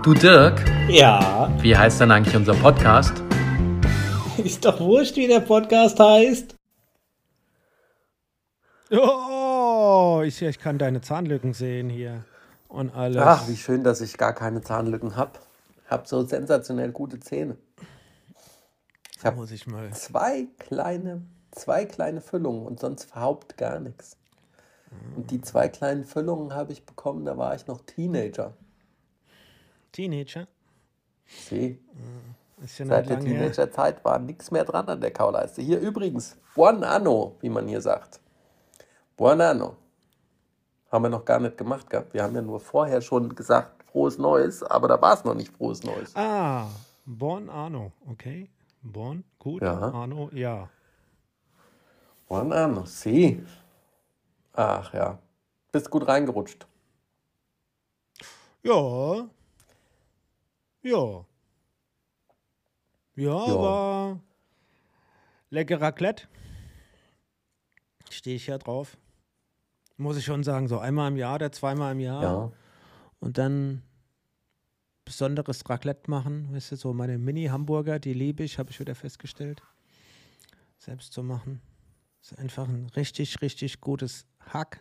Du Dirk, Ja, wie heißt denn eigentlich unser Podcast? ist doch wurscht, wie der Podcast heißt. Oh, ich kann deine Zahnlücken sehen hier und alles. Ach, wie schön, dass ich gar keine Zahnlücken habe. Ich habe so sensationell gute Zähne. Ich habe Muss ich mal. zwei kleine Füllungen und sonst überhaupt gar nichts. Und die zwei kleinen Füllungen habe ich bekommen, da war ich noch Teenager. Teenager? See, Ist ja seit nicht der lang her. Teenagerzeit war nichts mehr dran an der Kauleiste. Hier übrigens, Buon Anno, wie man hier sagt. Buon Anno. Haben wir noch gar nicht gemacht gehabt. Wir haben ja nur vorher schon gesagt, frohes Neues, aber da war es noch nicht frohes Neues. Ah, Buon Anno, okay. Buon, gut. Ja. Anno, ja. Buon Anno, see. Ach ja, bist gut reingerutscht. Ja. Ja. Ja, Ja. war lecker Raclette. Stehe ich ja drauf. Muss ich schon sagen, so einmal im Jahr oder zweimal im Jahr. Ja, Und dann besonderes Raclette machen. Weißt du, so meine Mini-Hamburger, die liebe ich, habe ich wieder festgestellt. Selbst zu machen. Ist einfach ein richtig, richtig gutes Hack.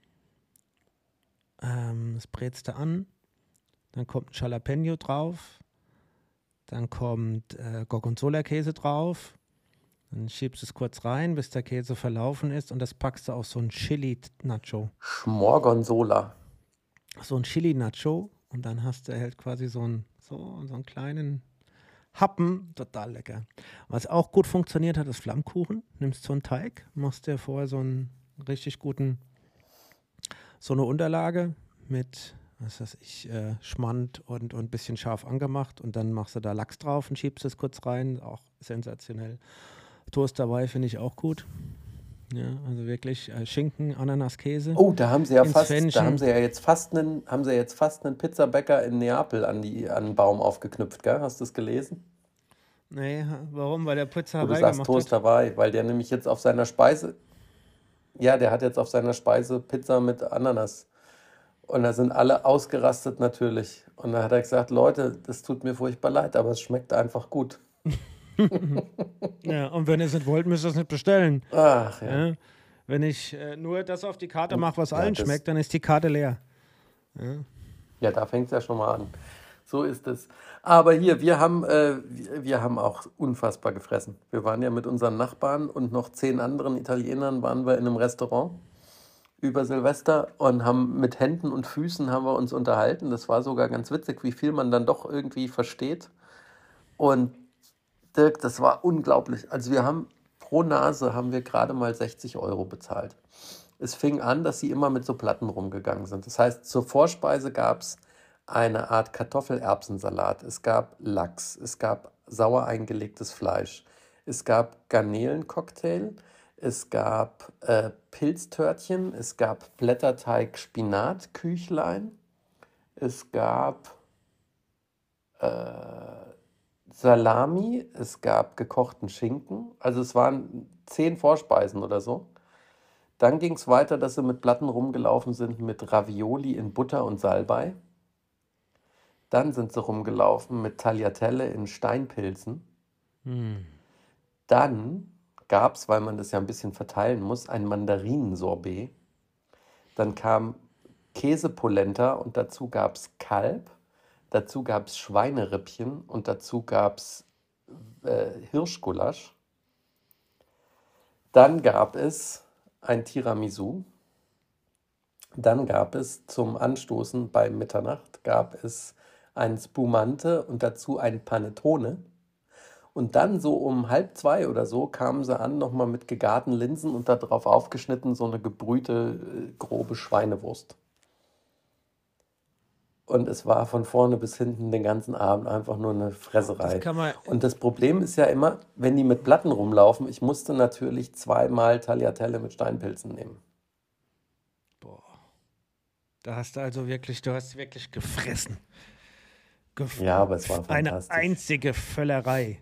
Das brätst du an. Dann kommt ein Jalapeno drauf. Dann kommt Gorgonzola-Käse drauf. Dann schiebst du es kurz rein, bis der Käse verlaufen ist. Und das packst du auf so ein Chili-Nacho. Schmorgonzola. So ein Chili-Nacho. Und dann hast du halt quasi so einen kleinen Happen. Total lecker. Was auch gut funktioniert hat, ist Flammkuchen. Nimmst so einen Teig, machst dir vorher so einen richtig guten, so eine Unterlage mit, was weiß ich, Schmand und ein bisschen scharf angemacht. Und dann machst du da Lachs drauf und schiebst es kurz rein. Auch sensationell. Toast dabei finde ich auch gut. Ja, also wirklich Schinken, Ananas, Käse. Oh, da haben sie ja Ins fast, Pfännchen. da haben sie ja jetzt fast einen Pizzabäcker in Neapel an den Baum aufgeknüpft, gell? Hast du es gelesen? Nee, warum? Weil der Pizza Wo du Hawaii sagst gemacht Toast hat. Hawaii, weil der nämlich jetzt auf seiner Speise, ja, der hat jetzt auf seiner Speise Pizza mit Ananas. Und da sind alle ausgerastet natürlich. Und da hat er gesagt, Leute, das tut mir furchtbar leid, aber es schmeckt einfach gut. Ja, und wenn ihr es nicht wollt, müsst ihr es nicht bestellen. Ach ja. Ja? Wenn ich nur das auf die Karte mache, was Ja, allen das- schmeckt, dann ist die Karte leer. Ja, da fängt es ja schon mal an. So ist es. Aber hier, wir haben auch unfassbar gefressen. Wir waren ja mit unseren Nachbarn und noch 10 anderen Italienern waren wir in einem Restaurant über Silvester und haben mit Händen und Füßen haben wir uns unterhalten. Das war sogar ganz witzig, wie viel man dann doch irgendwie versteht. Und Dirk, das war unglaublich. Also wir haben pro Nase haben wir gerade mal 60 Euro bezahlt. Es fing an, dass sie immer mit so Platten rumgegangen sind. Das heißt, zur Vorspeise gab es eine Art Kartoffelerbsensalat. Es gab Lachs, es gab sauer eingelegtes Fleisch, es gab Garnelencocktail, es gab Pilztörtchen, es gab Blätterteig Spinatküchlein, es gab Salami, es gab gekochten Schinken. Also es waren 10 Vorspeisen oder so. Dann ging es weiter, dass sie mit Platten rumgelaufen sind mit Ravioli in Butter und Salbei. Dann sind sie rumgelaufen mit Tagliatelle in Steinpilzen. Dann gab es, weil man das ja ein bisschen verteilen muss, ein Mandarinensorbet. Dann kam Käsepolenta und dazu gab es Kalb. Dazu gab es Schweinerippchen und dazu gab es Hirschgulasch. Dann gab es ein Tiramisu. Dann gab es zum Anstoßen bei Mitternacht gab es ein Spumante und dazu ein Panettone. Und dann so um 1:30 oder so kamen sie an, nochmal mit gegarten Linsen und darauf aufgeschnitten so eine gebrühte, grobe Schweinewurst. Und es war von vorne bis hinten den ganzen Abend einfach nur eine Fresserei. Das kann man- Und das Problem ist ja immer, wenn die mit Platten rumlaufen, ich musste natürlich 2-mal Tagliatelle mit Steinpilzen nehmen. Da hast du also wirklich, du hast wirklich gefressen. Ja, aber es war Eine fantastisch. einzige Völlerei.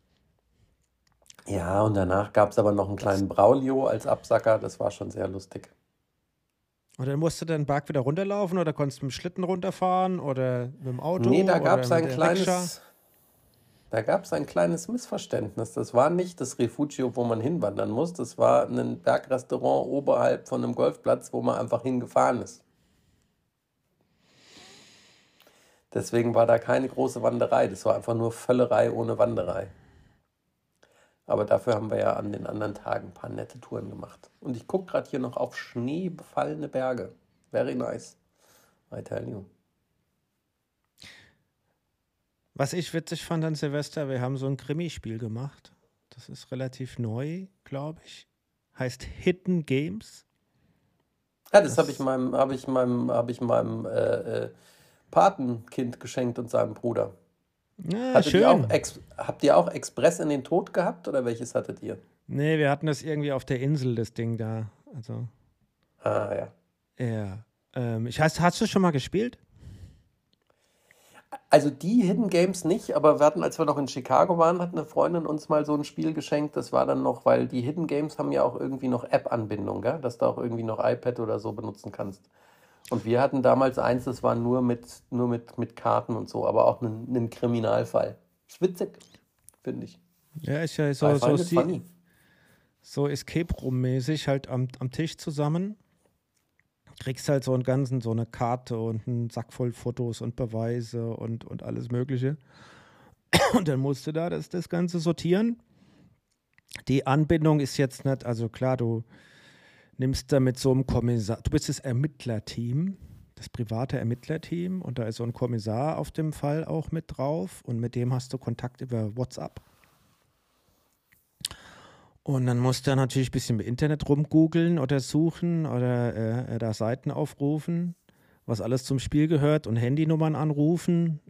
Ja, und danach gab es aber noch einen kleinen Braulio als Absacker. Das war schon sehr lustig. Oder musst du den Berg wieder runterlaufen oder konntest du mit dem Schlitten runterfahren oder mit dem Auto Nee, da gab oder es mit der Rikscha? ein kleines Missverständnis. Das war nicht das Refugio, wo man hinwandern muss. Das war ein Bergrestaurant oberhalb von einem Golfplatz, wo man einfach hingefahren ist. Deswegen war da keine große Wanderei. Das war einfach nur Völlerei ohne Wanderei. Aber dafür haben wir ja an den anderen Tagen ein paar nette Touren gemacht. Und ich gucke gerade hier noch auf schneebefallene Berge. Very nice, I tell you. Was ich witzig fand an Silvester, wir haben so ein Krimispiel gemacht. Das ist relativ neu, glaube ich. Heißt Hidden Games. Ja, das Das, habe ich meinem Patenkind geschenkt und seinem Bruder. ja, schön. Habt ihr auch Express in den Tod gehabt oder welches hattet ihr? Nee, wir hatten das irgendwie auf der Insel, das Ding da. Also, Ah ja. ja. Hast du schon mal gespielt? Also die Hidden Games nicht, aber wir hatten, als wir noch in Chicago waren, hat eine Freundin uns mal so ein Spiel geschenkt. Das war dann noch, weil die Hidden Games haben ja auch irgendwie noch App-Anbindung, gell? Dass du auch irgendwie noch iPad oder so benutzen kannst. Und wir hatten damals eins, das war nur mit Karten und so, aber auch einen Kriminalfall. Ist witzig, finde ich. Ja, ist ja I find it funny. so Escape Room-mäßig halt am Tisch zusammen. Kriegst halt so eine Karte und einen Sack voll Fotos und Beweise und alles Mögliche. Und dann musst du da das Ganze sortieren. Die Anbindung ist jetzt nicht, also klar, du nimmst da mit so einem Kommissar, du bist das Ermittlerteam, das private Ermittlerteam und da ist so ein Kommissar auf dem Fall auch mit drauf und mit dem hast du Kontakt über WhatsApp. Und dann musst du natürlich ein bisschen im Internet rumgoogeln oder suchen oder da Seiten aufrufen, was alles zum Spiel gehört und Handynummern anrufen.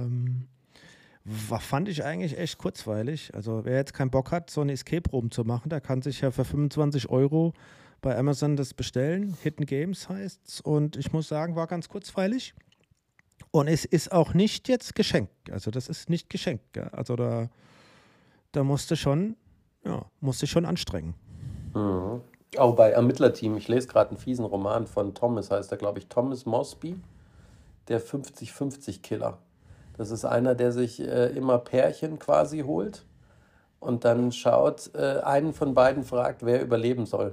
Fand ich eigentlich echt kurzweilig. Also wer jetzt keinen Bock hat, so eine Escape Room zu machen, der kann sich ja für 25 Euro bei Amazon das bestellen. Hidden Games heißt's. Und ich muss sagen, war ganz kurzweilig. Und es ist auch nicht jetzt geschenkt. Also das ist nicht geschenkt. Gell? Also da musst du schon anstrengen. Mhm. Auch bei Ermittlerteam. Ich lese gerade einen fiesen Roman von Thomas, heißt er, glaube ich, Thomas Mosby, der 50-50-Killer. Das ist einer, der sich immer Pärchen quasi holt und dann schaut, einen von beiden fragt, wer überleben soll.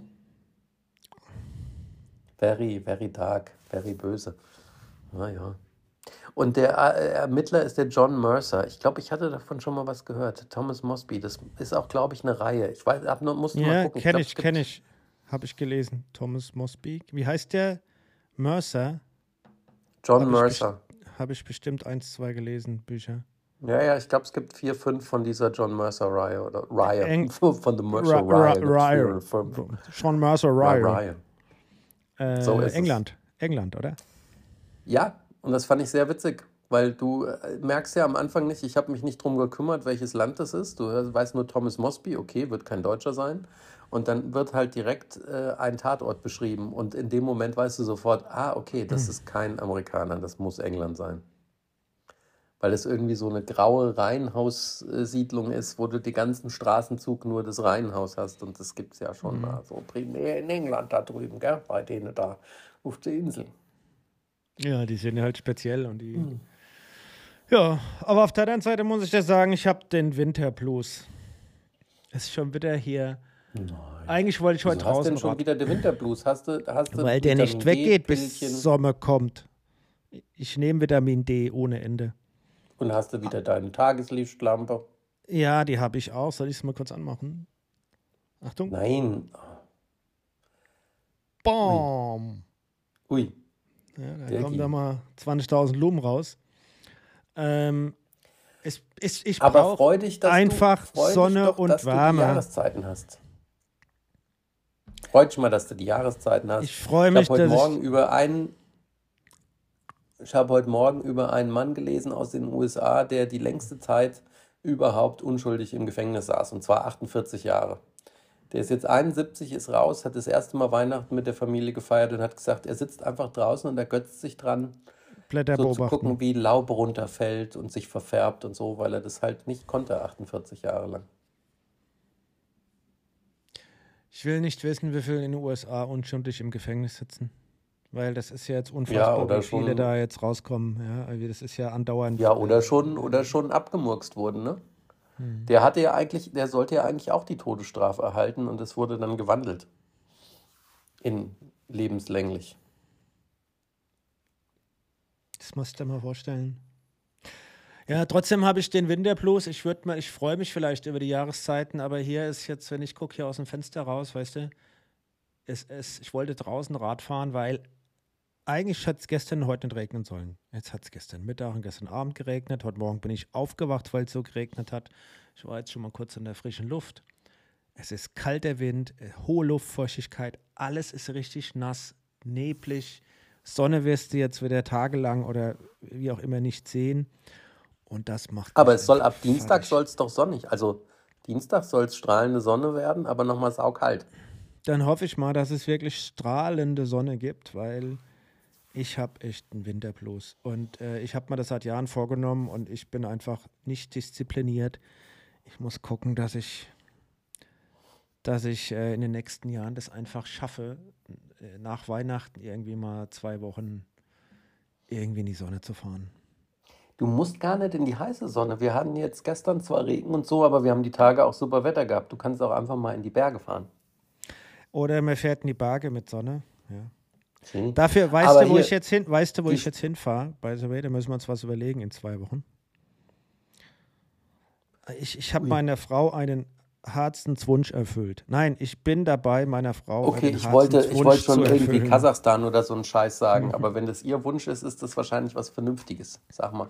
Very, very dark, very böse. Naja. Und der Ermittler ist der John Mercer. Ich glaube, ich hatte davon schon mal was gehört. Thomas Mosby. Das ist auch, glaube ich, eine Reihe. Ich weiß, musste mal Ja, gucken. kenne ich. Habe ich gelesen. Thomas Mosby. Wie heißt der? Mercer? John Mercer. Habe ich bestimmt 1, 2 gelesen, Bücher. Ja, ich glaube, es gibt 4, 5 von dieser John Mercer-Reihe. Oder Reihe. Eng- Von der Mercer-Reihe. Rye. John Mercer Rye. Reihe. So ist es. England, oder? Ja, und das fand ich sehr witzig, weil du merkst ja am Anfang nicht, ich habe mich nicht drum gekümmert, welches Land das ist. Du weißt nur Thomas Mosby, okay, wird kein Deutscher sein. Und dann wird halt direkt ein Tatort beschrieben. Und in dem Moment weißt du sofort, okay, das ist kein Amerikaner, das muss England sein. Weil es irgendwie so eine graue Reihenhaussiedlung ist, wo du den ganzen Straßenzug nur das Reihenhaus hast. Und das gibt es ja schon mal so primär in England da drüben, gell? Bei denen da auf der Insel. Ja, die sind halt speziell und die. Ja, aber auf der anderen Seite muss ich dir sagen, ich habe den Winterblues. Ist schon wieder hier. Nein. Eigentlich wollte ich heute Wieso hast du draußen denn schon wieder den Winterblues? Hast du weil der nicht Vitamin weggeht, D-Pillchen bis Sommer kommt. Ich nehme Vitamin D ohne Ende. und hast du wieder deine Tageslichtlampe? Ja, die habe ich auch. Soll ich es mal kurz anmachen? Achtung. Nein. Bam. Ui. Ja, da Der kommen ging. da mal 20.000 Lumen raus. Ich Aber brauche freu dich, dass einfach freu dich Sonne doch, und dass du die Wärme. Jahreszeiten hast. Freu dich mal, dass du die Jahreszeiten hast. Ich freue Ich mich, habe heute dass Morgen über einen Mann gelesen aus den USA, der die längste Zeit überhaupt unschuldig im Gefängnis saß, und zwar 48 Jahre. Der ist jetzt 71, ist raus, hat das erste Mal Weihnachten mit der Familie gefeiert und hat gesagt, er sitzt einfach draußen und ergötzt sich dran, Blätter so zu beobachten. gucken, wie Laub runterfällt und sich verfärbt und so, weil er das halt nicht konnte, 48 Jahre lang. Ich will nicht wissen, wie viele in den USA unschuldig im Gefängnis sitzen. Weil das ist ja jetzt Ja, unfassbar, oder wie viele da schon, jetzt rauskommen. Ja, also das ist ja andauernd. ja, oder schon abgemurkst wurden, ne? Hm. Der sollte ja eigentlich auch die Todesstrafe erhalten und es wurde dann gewandelt in lebenslänglich. Das musst du dir mal vorstellen. Ja, trotzdem habe ich den Winterblues. Ich freue mich vielleicht über die Jahreszeiten, aber hier ist jetzt, wenn ich gucke hier aus dem Fenster raus, weißt du, ich wollte draußen Rad fahren, weil eigentlich hat es gestern und heute nicht regnen sollen. Jetzt hat es gestern Mittag und gestern Abend geregnet. Heute Morgen bin ich aufgewacht, weil es so geregnet hat. Ich war jetzt schon mal kurz in der frischen Luft. Es ist kalter Wind, hohe Luftfeuchtigkeit, alles ist richtig nass, neblig. Sonne wirst du jetzt wieder tagelang oder wie auch immer nicht sehen. Und das macht Aber mich es soll einfach ab Dienstag fertig. soll es doch sonnig. Also Dienstag soll es strahlende Sonne werden, aber nochmal saukalt. Dann hoffe ich mal, dass es wirklich strahlende Sonne gibt, weil ich habe echt einen Winterblues. Und ich habe mir das seit Jahren vorgenommen und ich bin einfach nicht diszipliniert. Ich muss gucken, dass ich in den nächsten Jahren das einfach schaffe, nach Weihnachten irgendwie mal 2 Wochen irgendwie in die Sonne zu fahren. Du musst gar nicht in die heiße Sonne. Wir hatten jetzt gestern zwar Regen und so, aber wir haben die Tage auch super Wetter gehabt. Du kannst auch einfach mal in die Berge fahren. Oder man fährt in die Berge mit Sonne. Ja. Hm. Dafür, weißt Aber du, wo ich hier, jetzt hin, weißt du, wo die, ich jetzt hinfahre? By the way, da müssen wir uns was überlegen in 2 Wochen. Ich habe ui. meiner Frau einen Herzenswunsch erfüllt. Nein, ich bin dabei, meiner Frau Okay, einen ich wollte Herzenswunsch zu schon irgendwie erfüllen. Kasachstan oder so einen Scheiß sagen, Mhm. aber wenn das ihr Wunsch ist, ist das wahrscheinlich was Vernünftiges. Sag mal.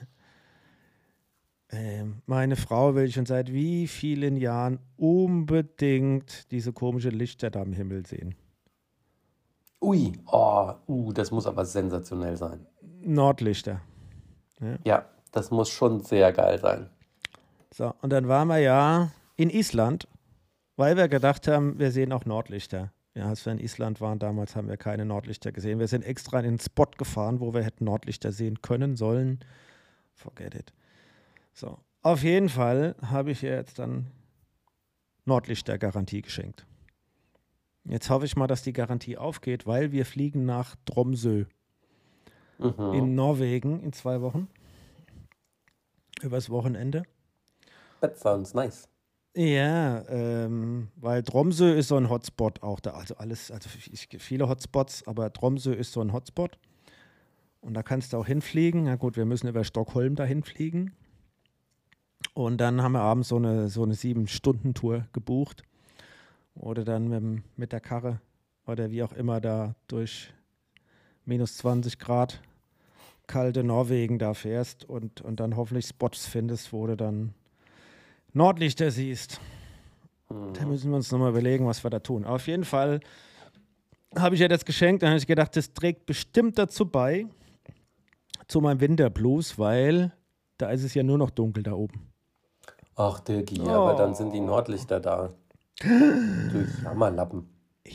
Meine Frau will schon seit wie vielen Jahren unbedingt diese komischen Lichter da am Himmel sehen. Ui, das muss aber sensationell sein. Nordlichter. Ja. Ja, das muss schon sehr geil sein. So, und dann waren wir ja in Island, weil wir gedacht haben, wir sehen auch Nordlichter. Ja, als wir in Island waren damals, haben wir keine Nordlichter gesehen. Wir sind extra in den Spot gefahren, wo wir hätten Nordlichter sehen können, sollen. Forget it. So, auf jeden Fall habe ich ihr jetzt dann Nordlichter-Garantie geschenkt. Jetzt hoffe ich mal, dass die Garantie aufgeht, weil wir fliegen nach Tromsø Mhm. in Norwegen in 2 Wochen, übers Wochenende. That sounds nice. Ja, weil Tromsø ist so ein Hotspot auch da. Also viele Hotspots, aber Tromsø ist so ein Hotspot. Und da kannst du auch hinfliegen. Na gut, wir müssen über Stockholm dahin fliegen. Und dann haben wir abends so eine 7-Stunden-Tour gebucht. Oder dann mit der Karre oder wie auch immer da durch minus 20 Grad kalte Norwegen da fährst und dann hoffentlich Spots findest, wo du dann Nordlichter siehst. Da müssen wir uns nochmal überlegen, was wir da tun. Auf jeden Fall habe ich ihr das geschenkt. Dann habe ich gedacht, das trägt bestimmt dazu bei, zu meinem Winterblues, weil da ist es ja nur noch dunkel da oben. Ach, Dirki, aber dann sind die Oh. Nordlichter da. Du Jammerlappen.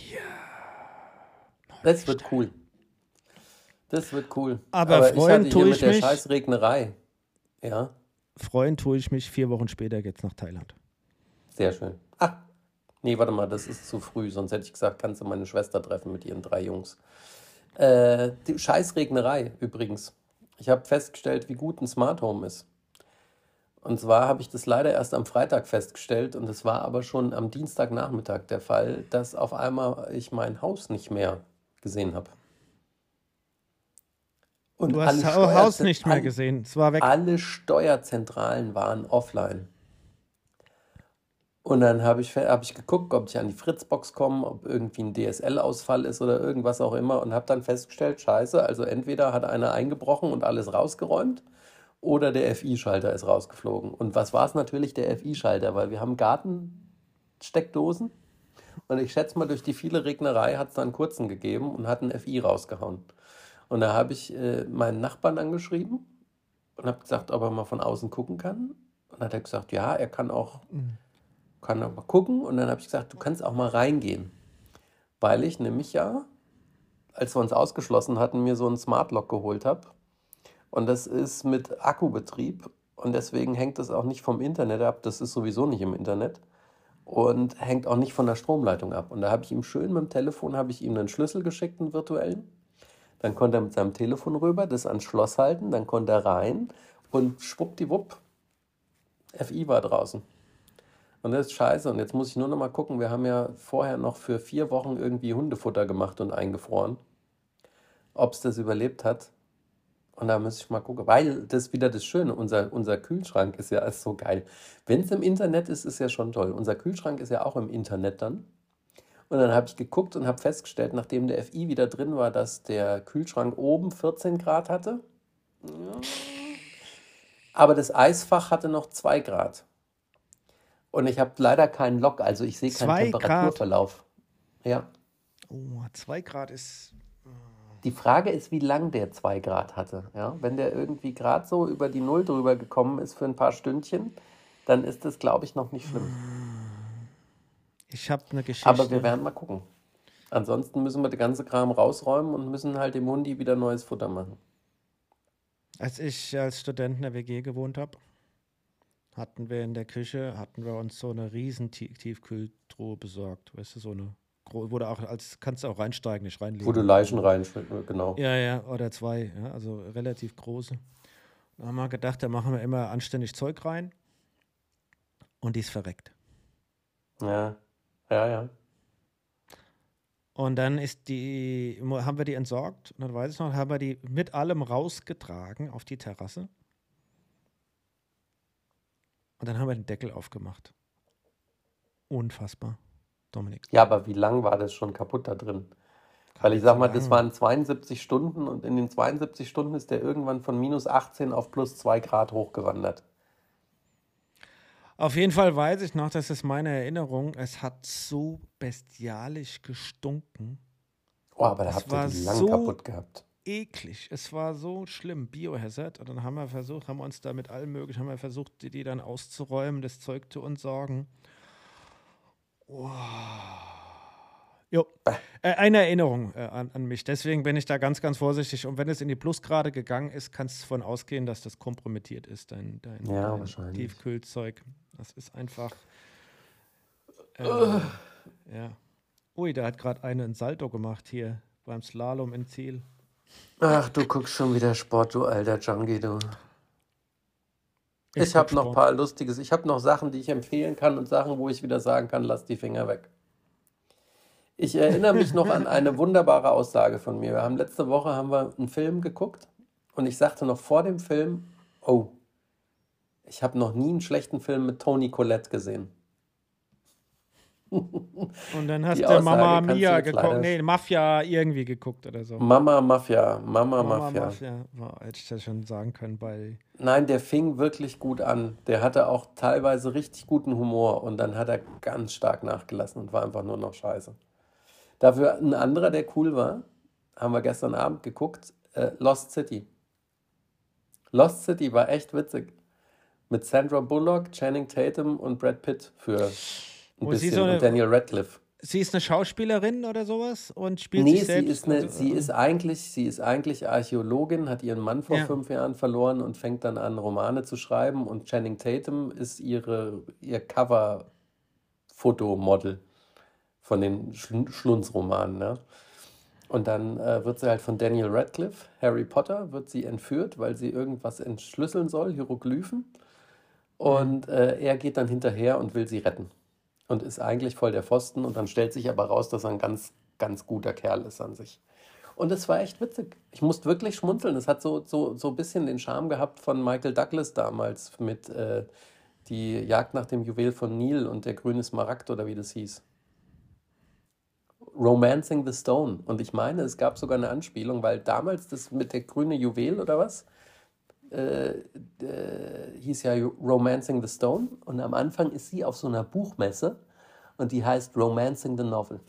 Das wird cool. Das wird cool. Aber Aber ich freuen hatte hier tue mit ich der mich. scheiß Regnerei. Ja, Freuen tue ich mich 4 Wochen später jetzt nach Thailand. sehr schön. Ah, nee, warte mal, das ist zu früh. Sonst hätte ich gesagt, kannst du meine Schwester treffen mit ihren 3 Jungs. Die scheiß Regnerei übrigens. Ich habe festgestellt, wie gut ein Smart Home ist. Und zwar habe ich das leider erst am Freitag festgestellt und es war aber schon am Dienstagnachmittag der Fall, dass auf einmal ich mein Haus nicht mehr gesehen habe. Und Du hast das Haus nicht mehr gesehen. Es war weg. alle Steuerzentralen waren offline. Und dann habe ich geguckt, ob ich an die Fritzbox komme, ob irgendwie ein DSL-Ausfall ist oder irgendwas auch immer und habe dann festgestellt, scheiße, also entweder hat einer eingebrochen und alles rausgeräumt oder der FI-Schalter ist rausgeflogen. Und was war es natürlich? Der FI-Schalter, weil wir haben Gartensteckdosen und ich schätze mal, durch die viele Regnerei hat es dann einen kurzen gegeben und hat einen FI rausgehauen. Und da habe ich meinen Nachbarn angeschrieben und habe gesagt, ob er mal von außen gucken kann. Und dann hat er gesagt, ja, er kann auch mal gucken. Und dann habe ich gesagt, du kannst auch mal reingehen. Weil ich nämlich ja, als wir uns ausgeschlossen hatten, mir so einen Smart Lock geholt habe. Und das ist mit Akkubetrieb. Und deswegen hängt das auch nicht vom Internet ab. Das ist sowieso nicht im Internet. Und hängt auch nicht von der Stromleitung ab. Und da habe ich ihm schön mit dem Telefon, habe ich ihm einen Schlüssel geschickt, einen virtuellen. Dann konnte er mit seinem Telefon rüber, das ans Schloss halten, dann konnte er rein und schwuppdiwupp, FI war draußen. Und das ist scheiße. Und jetzt muss ich nur noch mal gucken, wir haben ja vorher noch für 4 Wochen irgendwie Hundefutter gemacht und eingefroren, ob es das überlebt hat. Und da muss ich mal gucken, weil das ist wieder das Schöne, unser Kühlschrank ist ja so geil. Wenn es im Internet ist, ist ja schon toll. Unser Kühlschrank ist ja auch im Internet dann. Und dann habe ich geguckt und habe festgestellt, nachdem der FI wieder drin war, dass der Kühlschrank oben 14 Grad hatte. Ja. Aber das Eisfach hatte noch 2 Grad. Und ich habe leider keinen Log, also ich sehe keinen 2 Grad. Temperaturverlauf. Ja. Oh, 2 Grad ist. Die Frage ist, wie lang der 2 Grad hatte. Ja? Wenn der irgendwie gerade so über die Null drüber gekommen ist für ein paar Stündchen, dann ist das, glaube ich, noch nicht schlimm. Ich habe eine Geschichte. Aber wir werden mal gucken. Ansonsten müssen wir den ganzen Kram rausräumen und müssen halt dem Hundi wieder neues Futter machen. Als ich als Student in der WG gewohnt habe, hatten wir in der Küche, uns so eine riesen Tiefkühltruhe besorgt. Weißt du, so eine, wurde auch, kannst du auch reinsteigen, nicht reinlegen. Wo du Leichen reinschnitt, genau. Ja, oder 2, ja, also relativ große. Da haben wir gedacht, da machen wir immer anständig Zeug rein und die ist verreckt. Ja. Und dann haben wir die entsorgt und dann weiß ich noch, haben wir die mit allem rausgetragen auf die Terrasse. Und dann haben wir den Deckel aufgemacht. Unfassbar, Dominik. Ja, aber wie lang war das schon kaputt da drin? Weil ich sag mal, das waren 72 Stunden und in den 72 Stunden ist der irgendwann von minus 18 auf plus 2 Grad hochgewandert. Auf jeden Fall weiß ich noch, das ist meine Erinnerung, es hat so bestialisch gestunken. Oh, aber da habt ihr die lang kaputt gehabt. Eklig. Es war so schlimm, Biohazard. Und dann haben wir uns da mit allem Möglichen, versucht, die dann auszuräumen, das Zeug zu entsorgen. Oh. Jo. Eine Erinnerung an mich. Deswegen bin ich da ganz, ganz vorsichtig. Und wenn es in die Plusgrade gegangen ist, kannst du davon ausgehen, dass das kompromittiert ist, dein Tiefkühlzeug. Das ist einfach. Ja. Ui, da hat gerade einen Salto gemacht hier beim Slalom in Ziel. Ach, du guckst schon wieder Sport, du alter Junkie, du. Ich habe noch ein paar Lustiges. Ich habe noch Sachen, die ich empfehlen kann und Sachen, wo ich wieder sagen kann, lass die Finger weg. Ich erinnere mich noch an eine wunderbare Aussage von mir. Letzte Woche haben wir einen Film geguckt und ich sagte noch vor dem Film, oh, ich habe noch nie einen schlechten Film mit Toni Collette gesehen. Und dann hast du Mama Mia geguckt, Mafia irgendwie geguckt oder so. Mama Mafia. Wow, hätte ich das schon sagen können bei... Nein, der fing wirklich gut an. Der hatte auch teilweise richtig guten Humor und dann hat er ganz stark nachgelassen und war einfach nur noch scheiße. Dafür ein anderer, der cool war, haben wir gestern Abend geguckt, Lost City. Lost City war echt witzig. Mit Sandra Bullock, Channing Tatum und Brad Pitt für ein bisschen und Daniel Radcliffe. Sie ist eine Schauspielerin oder sowas und spielt sich selbst? Sie ist eigentlich Archäologin, hat ihren Mann vor 5 Jahren verloren und fängt dann an, Romane zu schreiben. Und Channing Tatum ist ihr Cover-Fotomodel von den Schlunzromanen. Ne? Und dann wird sie halt von Daniel Radcliffe, Harry Potter, wird sie entführt, weil sie irgendwas entschlüsseln soll, Hieroglyphen. Und er geht dann hinterher und will sie retten. Und ist eigentlich voll der Pfosten. Und dann stellt sich aber raus, dass er ein ganz, ganz guter Kerl ist an sich. Und es war echt witzig. Ich musste wirklich schmunzeln. Es hat so ein bisschen den Charme gehabt von Michael Douglas damals mit die Jagd nach dem Juwel von Nil und der grüne Smaragd oder wie das hieß. Romancing the Stone. Und ich meine, es gab sogar eine Anspielung, weil damals das mit der grüne Juwel oder was hieß ja Romancing the Stone. Und am Anfang ist sie auf so einer Buchmesse und die heißt Romancing the Novel.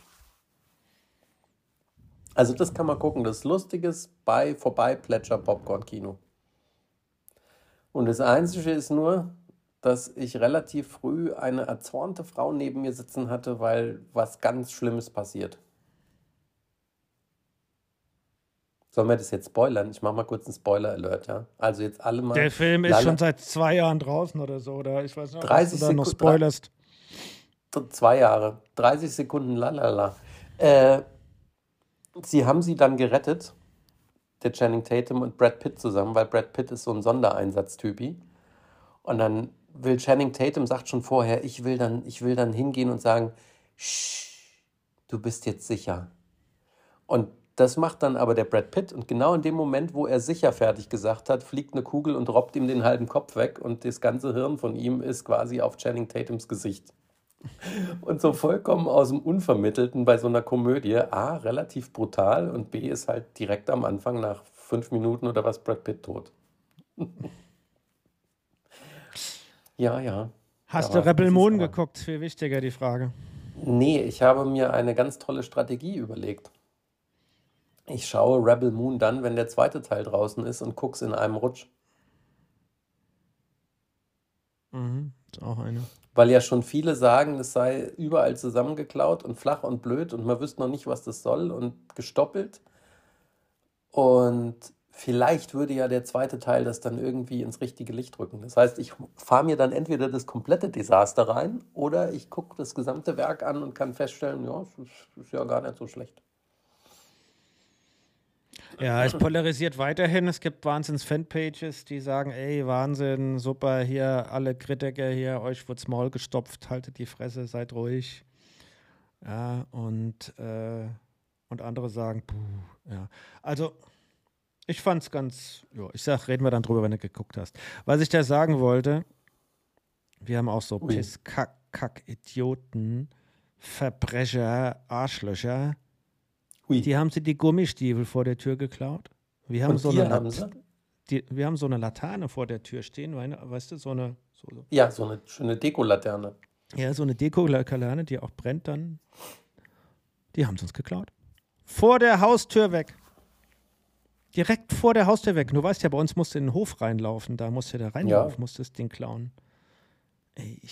Also das kann man gucken. Das ist lustiges Vorbei-Plätscher-Popcorn-Kino. Und das Einzige ist nur, dass ich relativ früh eine erzornte Frau neben mir sitzen hatte, weil was ganz Schlimmes passiert. Sollen wir das jetzt spoilern? Ich mache mal kurz einen Spoiler-Alert, ja? Also jetzt alle mal... Der Film ist schon seit 2 Jahren draußen oder so, oder ich weiß nicht, 30 du da noch spoilerst. 2 Jahre, 30 Sekunden, lalala. Sie haben sie dann gerettet der Channing Tatum und Brad Pitt zusammen, weil Brad Pitt ist so ein Sondereinsatztypi. Und dann will Channing Tatum, sagt schon vorher, ich will dann hingehen und sagen, du bist jetzt sicher. Und das macht dann aber der Brad Pitt. Und genau in dem Moment, wo er sicher fertig gesagt hat, fliegt eine Kugel und robbt ihm den halben Kopf weg. Und das ganze Hirn von ihm ist quasi auf Channing Tatums Gesicht. Und so vollkommen aus dem Unvermittelten bei so einer Komödie, A, relativ brutal und B, ist halt direkt am Anfang nach 5 Minuten oder was Brad Pitt tot. Ja, ja. Hast Da du war Rebel dieses Moon aber. geguckt? Viel wichtiger die Frage. Nee, ich habe mir eine ganz tolle Strategie überlegt. Ich schaue Rebel Moon dann, wenn der zweite Teil draußen ist und guck's in einem Rutsch. Ist auch eine. Weil ja schon viele sagen, es sei überall zusammengeklaut und flach und blöd und man wüsste noch nicht, was das soll und gestoppelt. Und vielleicht würde ja der zweite Teil das dann irgendwie ins richtige Licht rücken. Das heißt, ich fahre mir dann entweder das komplette Desaster rein oder ich gucke das gesamte Werk an und kann feststellen, ja, es ist ja gar nicht so schlecht. Ja, es polarisiert weiterhin. Es gibt Wahnsinns-Fanpages, die sagen, ey, Wahnsinn, super, hier alle Kritiker hier, euch wird's Maul gestopft, haltet die Fresse, seid ruhig. Ja, und andere sagen, puh, ja. Also, ich fand's ganz, ja, ich sag, reden wir dann drüber, wenn du geguckt hast. Was ich da sagen wollte, wir haben auch so Ui. Piss-Kack-Idioten, Verbrecher, Arschlöcher, Ui. die haben sie die Gummistiefel vor der Tür geklaut. Wir haben Und so die eine haben sie? wir haben so eine Laterne vor der Tür stehen, weißt du, so eine Ja, so eine schöne Dekolaterne. ja, so eine Deko-Laterne, die auch brennt dann. Die haben sie uns geklaut. Vor der Haustür weg. Direkt vor der Haustür weg. Du weißt ja, bei uns musst du in den Hof reinlaufen. Da musst du da reinlaufen, musst das Ding klauen. Ey,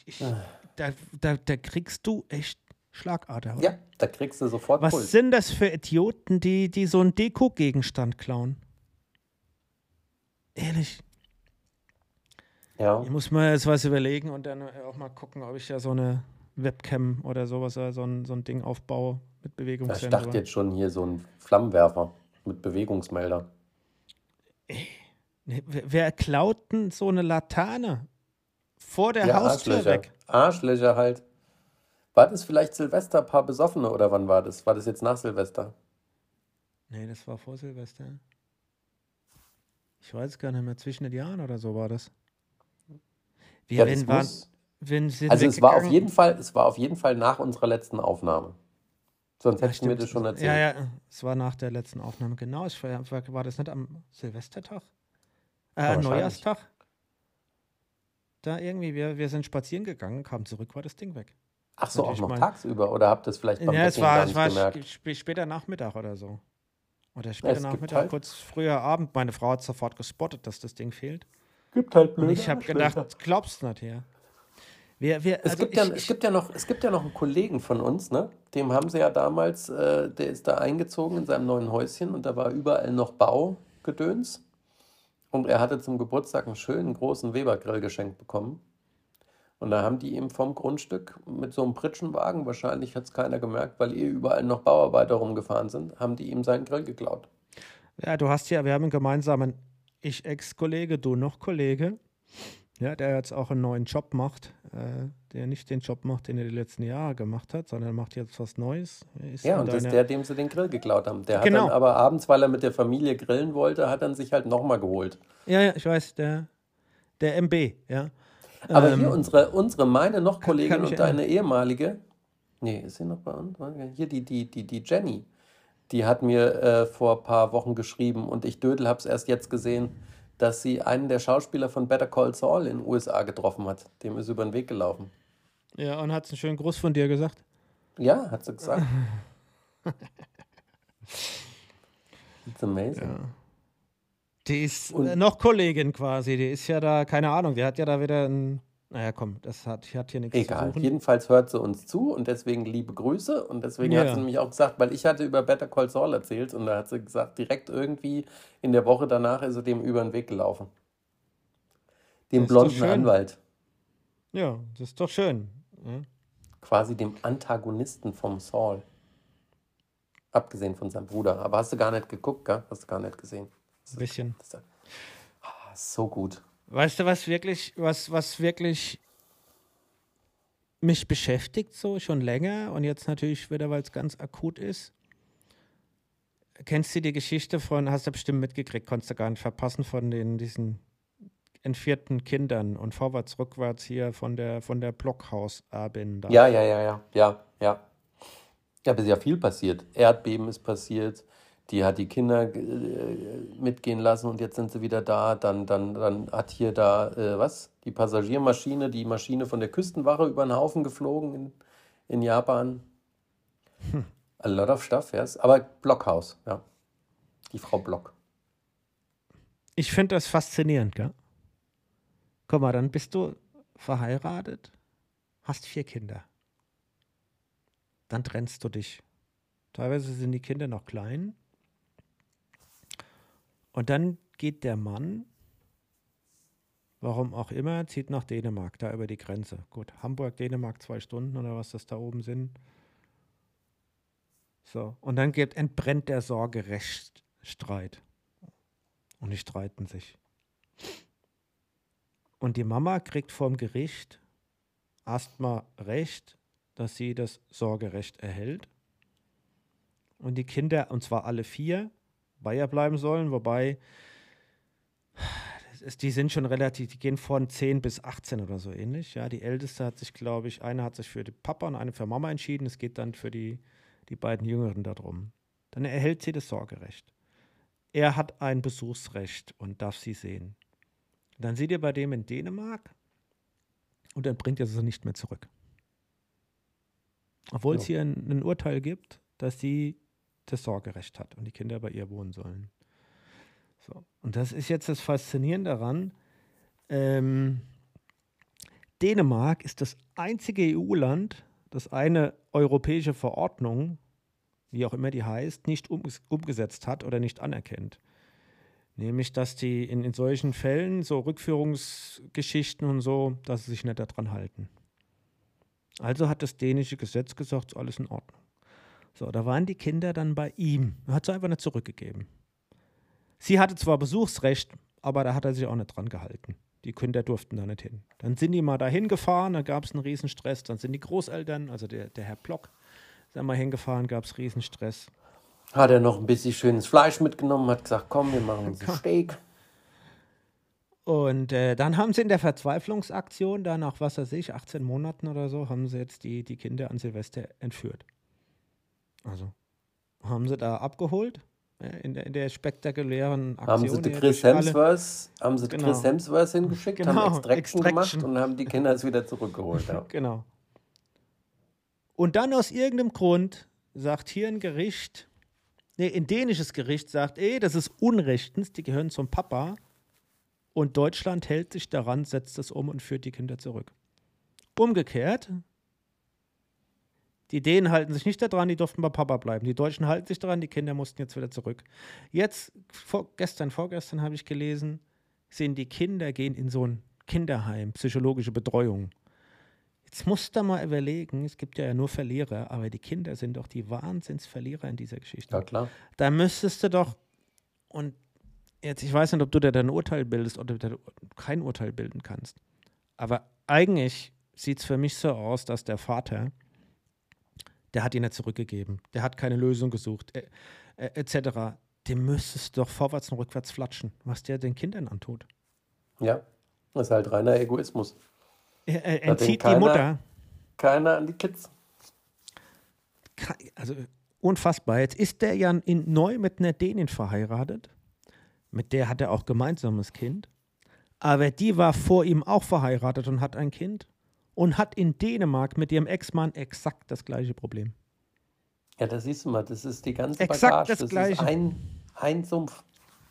da kriegst du echt Schlagader. Oder? Ja, da kriegst du sofort Was Puls. sind das für Idioten, die so einen Deko-Gegenstand klauen? Ehrlich. Ja. Ich muss mir jetzt was überlegen und dann auch mal gucken, ob ich ja so eine Webcam oder sowas, so ein Ding aufbaue mit Ich Bewegungssensor. dachte jetzt schon hier so ein Flammenwerfer mit Bewegungsmelder. Nee, wer klaut denn so eine Laterne vor der Ja, Haustür Arschlöcher. weg? Arschlöcher halt. War das vielleicht Silvester, paar Besoffene oder wann war das? War das jetzt nach Silvester? Nee, das war vor Silvester. Ich weiß gar nicht mehr, zwischen den Jahren oder so war das. Ja, das muss. Sind Also wir es war gegangen? auf jeden Fall nach unserer letzten Aufnahme. Sonst Ja, hättest du mir stimmt. das schon Ja, erzählt. ja, es war nach der letzten Aufnahme. Genau, war das nicht am Silvestertag? Wahrscheinlich. Neujahrstag? Da irgendwie, wir sind spazieren gegangen, kamen zurück, war das Ding weg. Ach so, auch Natürlich noch mein- tagsüber oder habt ihr es vielleicht beim Ja, es Weggehen gar war nicht gemerkt? später Nachmittag oder so. Oder später Es gibt Nachmittag, halt- kurz früher Abend. Meine Frau hat sofort gespottet, dass das Ding fehlt. Gibt halt Und ich habe gedacht, glaubst du nicht her. Es gibt ja noch einen Kollegen von uns, ne? Dem haben sie ja damals, der ist da eingezogen in seinem neuen Häuschen und da war überall noch Baugedöns. Und er hatte zum Geburtstag einen schönen großen Weber-Grill geschenkt bekommen. Und da haben die ihm vom Grundstück mit so einem Pritschenwagen, wahrscheinlich hat es keiner gemerkt, weil überall noch Bauarbeiter rumgefahren sind, haben die ihm seinen Grill geklaut. Ja, wir haben einen gemeinsamen, ich Ex-Kollege, du noch Kollege, ja, der jetzt auch einen neuen Job macht, der nicht den Job macht, den er die letzten Jahre gemacht hat, sondern macht jetzt was Neues. Ist Ja, in und das ist deiner- der, dem sie den Grill geklaut haben. Der hat Genau. dann aber abends, weil er mit der Familie grillen wollte, hat dann sich halt nochmal geholt. Ja, ich weiß, der MB, ja. Aber hier meine noch kann Kollegin mich und deine ehemalige, nee, ist sie noch bei uns? Hier die Jenny, die hat mir vor ein paar Wochen geschrieben und ich Dödel hab's erst jetzt gesehen, dass sie einen der Schauspieler von Better Call Saul in den USA getroffen hat. Dem ist über den Weg gelaufen. Ja, und hat einen schönen Gruß von dir gesagt. Ja, hat sie gesagt. It's amazing. Ja. Die ist Und- noch Kollegin quasi, die ist ja da, keine Ahnung, die hat ja da wieder ein, naja komm, hat hier nichts zu Egal, suchen. jedenfalls hört sie uns zu und deswegen liebe Grüße und deswegen Ja. hat sie nämlich auch gesagt, weil ich hatte über Better Call Saul erzählt und da hat sie gesagt, direkt irgendwie in der Woche danach ist sie dem über den Weg gelaufen. Dem Das ist doch blonden schön. Anwalt, Ja, das ist doch schön. Ja. quasi dem Antagonisten vom Saul. Abgesehen von seinem Bruder. Aber hast du gar nicht geguckt, gell? Hast du gar nicht gesehen. Ein bisschen. Das ist so gut. Weißt du, was wirklich mich beschäftigt so schon länger und jetzt natürlich wieder, weil es ganz akut ist? Kennst du die Geschichte hast du bestimmt mitgekriegt, konntest du gar nicht verpassen, von diesen entführten Kindern und vorwärts, rückwärts hier von der Blockhaus-Erbin da. Ja. Ja, aber ist ja viel passiert. Erdbeben ist passiert. Die hat die Kinder mitgehen lassen und jetzt sind sie wieder da. Dann hat hier die Passagiermaschine, die Maschine von der Küstenwache über den Haufen geflogen in Japan. A lot of stuff, yes. Aber Blockhaus, ja. Die Frau Block. Ich finde das faszinierend, gell? Guck mal, dann bist du verheiratet, hast 4 Kinder. Dann trennst du dich. Teilweise sind die Kinder noch klein. Und dann geht der Mann, warum auch immer, zieht nach Dänemark, da über die Grenze. Gut, Hamburg, Dänemark, 2 Stunden oder was das da oben sind. So, und dann entbrennt der Sorgerechtsstreit. Und die streiten sich. Und die Mama kriegt vom Gericht erstmal Recht, dass sie das Sorgerecht erhält. Und die Kinder, und zwar alle 4, bei ihr bleiben sollen, wobei die sind schon relativ, die gehen von 10 bis 18 oder so ähnlich. Ja, die Älteste hat sich, glaube ich, eine hat sich für den Papa und eine für Mama entschieden. Es geht dann für die beiden Jüngeren darum. Dann erhält sie das Sorgerecht. Er hat ein Besuchsrecht und darf sie sehen. Dann sieht ihr bei dem in Dänemark und dann bringt er sie nicht mehr zurück. Obwohl es hier ein Urteil gibt, dass sie das Sorgerecht hat und die Kinder bei ihr wohnen sollen. So. Und das ist jetzt das Faszinierende daran. Dänemark ist das einzige EU-Land, das eine europäische Verordnung, wie auch immer die heißt, nicht umgesetzt hat oder nicht anerkennt. Nämlich, dass die in solchen Fällen, so Rückführungsgeschichten und so, dass sie sich nicht daran halten. Also hat das dänische Gesetz gesagt, ist alles in Ordnung. So, da waren die Kinder dann bei ihm. Er hat sie einfach nicht zurückgegeben. Sie hatte zwar Besuchsrecht, aber da hat er sich auch nicht dran gehalten. Die Kinder durften da nicht hin. Dann sind die mal da hingefahren, da gab es einen Riesenstress. Dann sind die Großeltern, also der Herr Block, sind mal hingefahren, gab es Riesenstress. Hat er noch ein bisschen schönes Fleisch mitgenommen, hat gesagt, komm, wir machen uns ein Steak. Und dann haben sie in der Verzweiflungsaktion, da nach, was weiß ich, 18 Monaten oder so, haben sie jetzt die Kinder an Silvester entführt. Also haben sie da abgeholt, in der spektakulären Aktion. Haben sie Chris Hemsworth hingeschickt, Genau, haben Extraction gemacht und haben die Kinder jetzt wieder zurückgeholt. Ja. Genau. Und dann aus irgendeinem Grund sagt hier ein Gericht, ein dänisches Gericht sagt, das ist unrechtens, die gehören zum Papa. Und Deutschland hält sich daran, setzt es um und führt die Kinder zurück. Umgekehrt, die Dänen halten sich nicht daran, die durften bei Papa bleiben. Die Deutschen halten sich daran, die Kinder mussten jetzt wieder zurück. Jetzt, vorgestern habe ich gelesen, die Kinder gehen in so ein Kinderheim, psychologische Betreuung. Jetzt musst du mal überlegen, es gibt ja nur Verlierer, aber die Kinder sind doch die Wahnsinnsverlierer in dieser Geschichte. Ja, klar. Da müsstest du doch, und jetzt, ich weiß nicht, ob du dir ein Urteil bildest oder kein Urteil bilden kannst, aber eigentlich sieht es für mich so aus, dass der Vater, der hat ihn nicht zurückgegeben, der hat keine Lösung gesucht, etc. Dem müsstest du doch vorwärts und rückwärts flatschen, was der den Kindern antut. Ja, das ist halt reiner Egoismus. Er entzieht die Mutter. Keiner an die Kids. Also unfassbar. Jetzt ist der ja neu mit einer Dänin verheiratet. Mit der hat er auch gemeinsames Kind. Aber die war vor ihm auch verheiratet und hat ein Kind. Und hat in Dänemark mit ihrem Ex-Mann exakt das gleiche Problem. Ja, das siehst du mal. Das ist die ganze exakt Bagage. Das Gleiche. Ist ein Sumpf.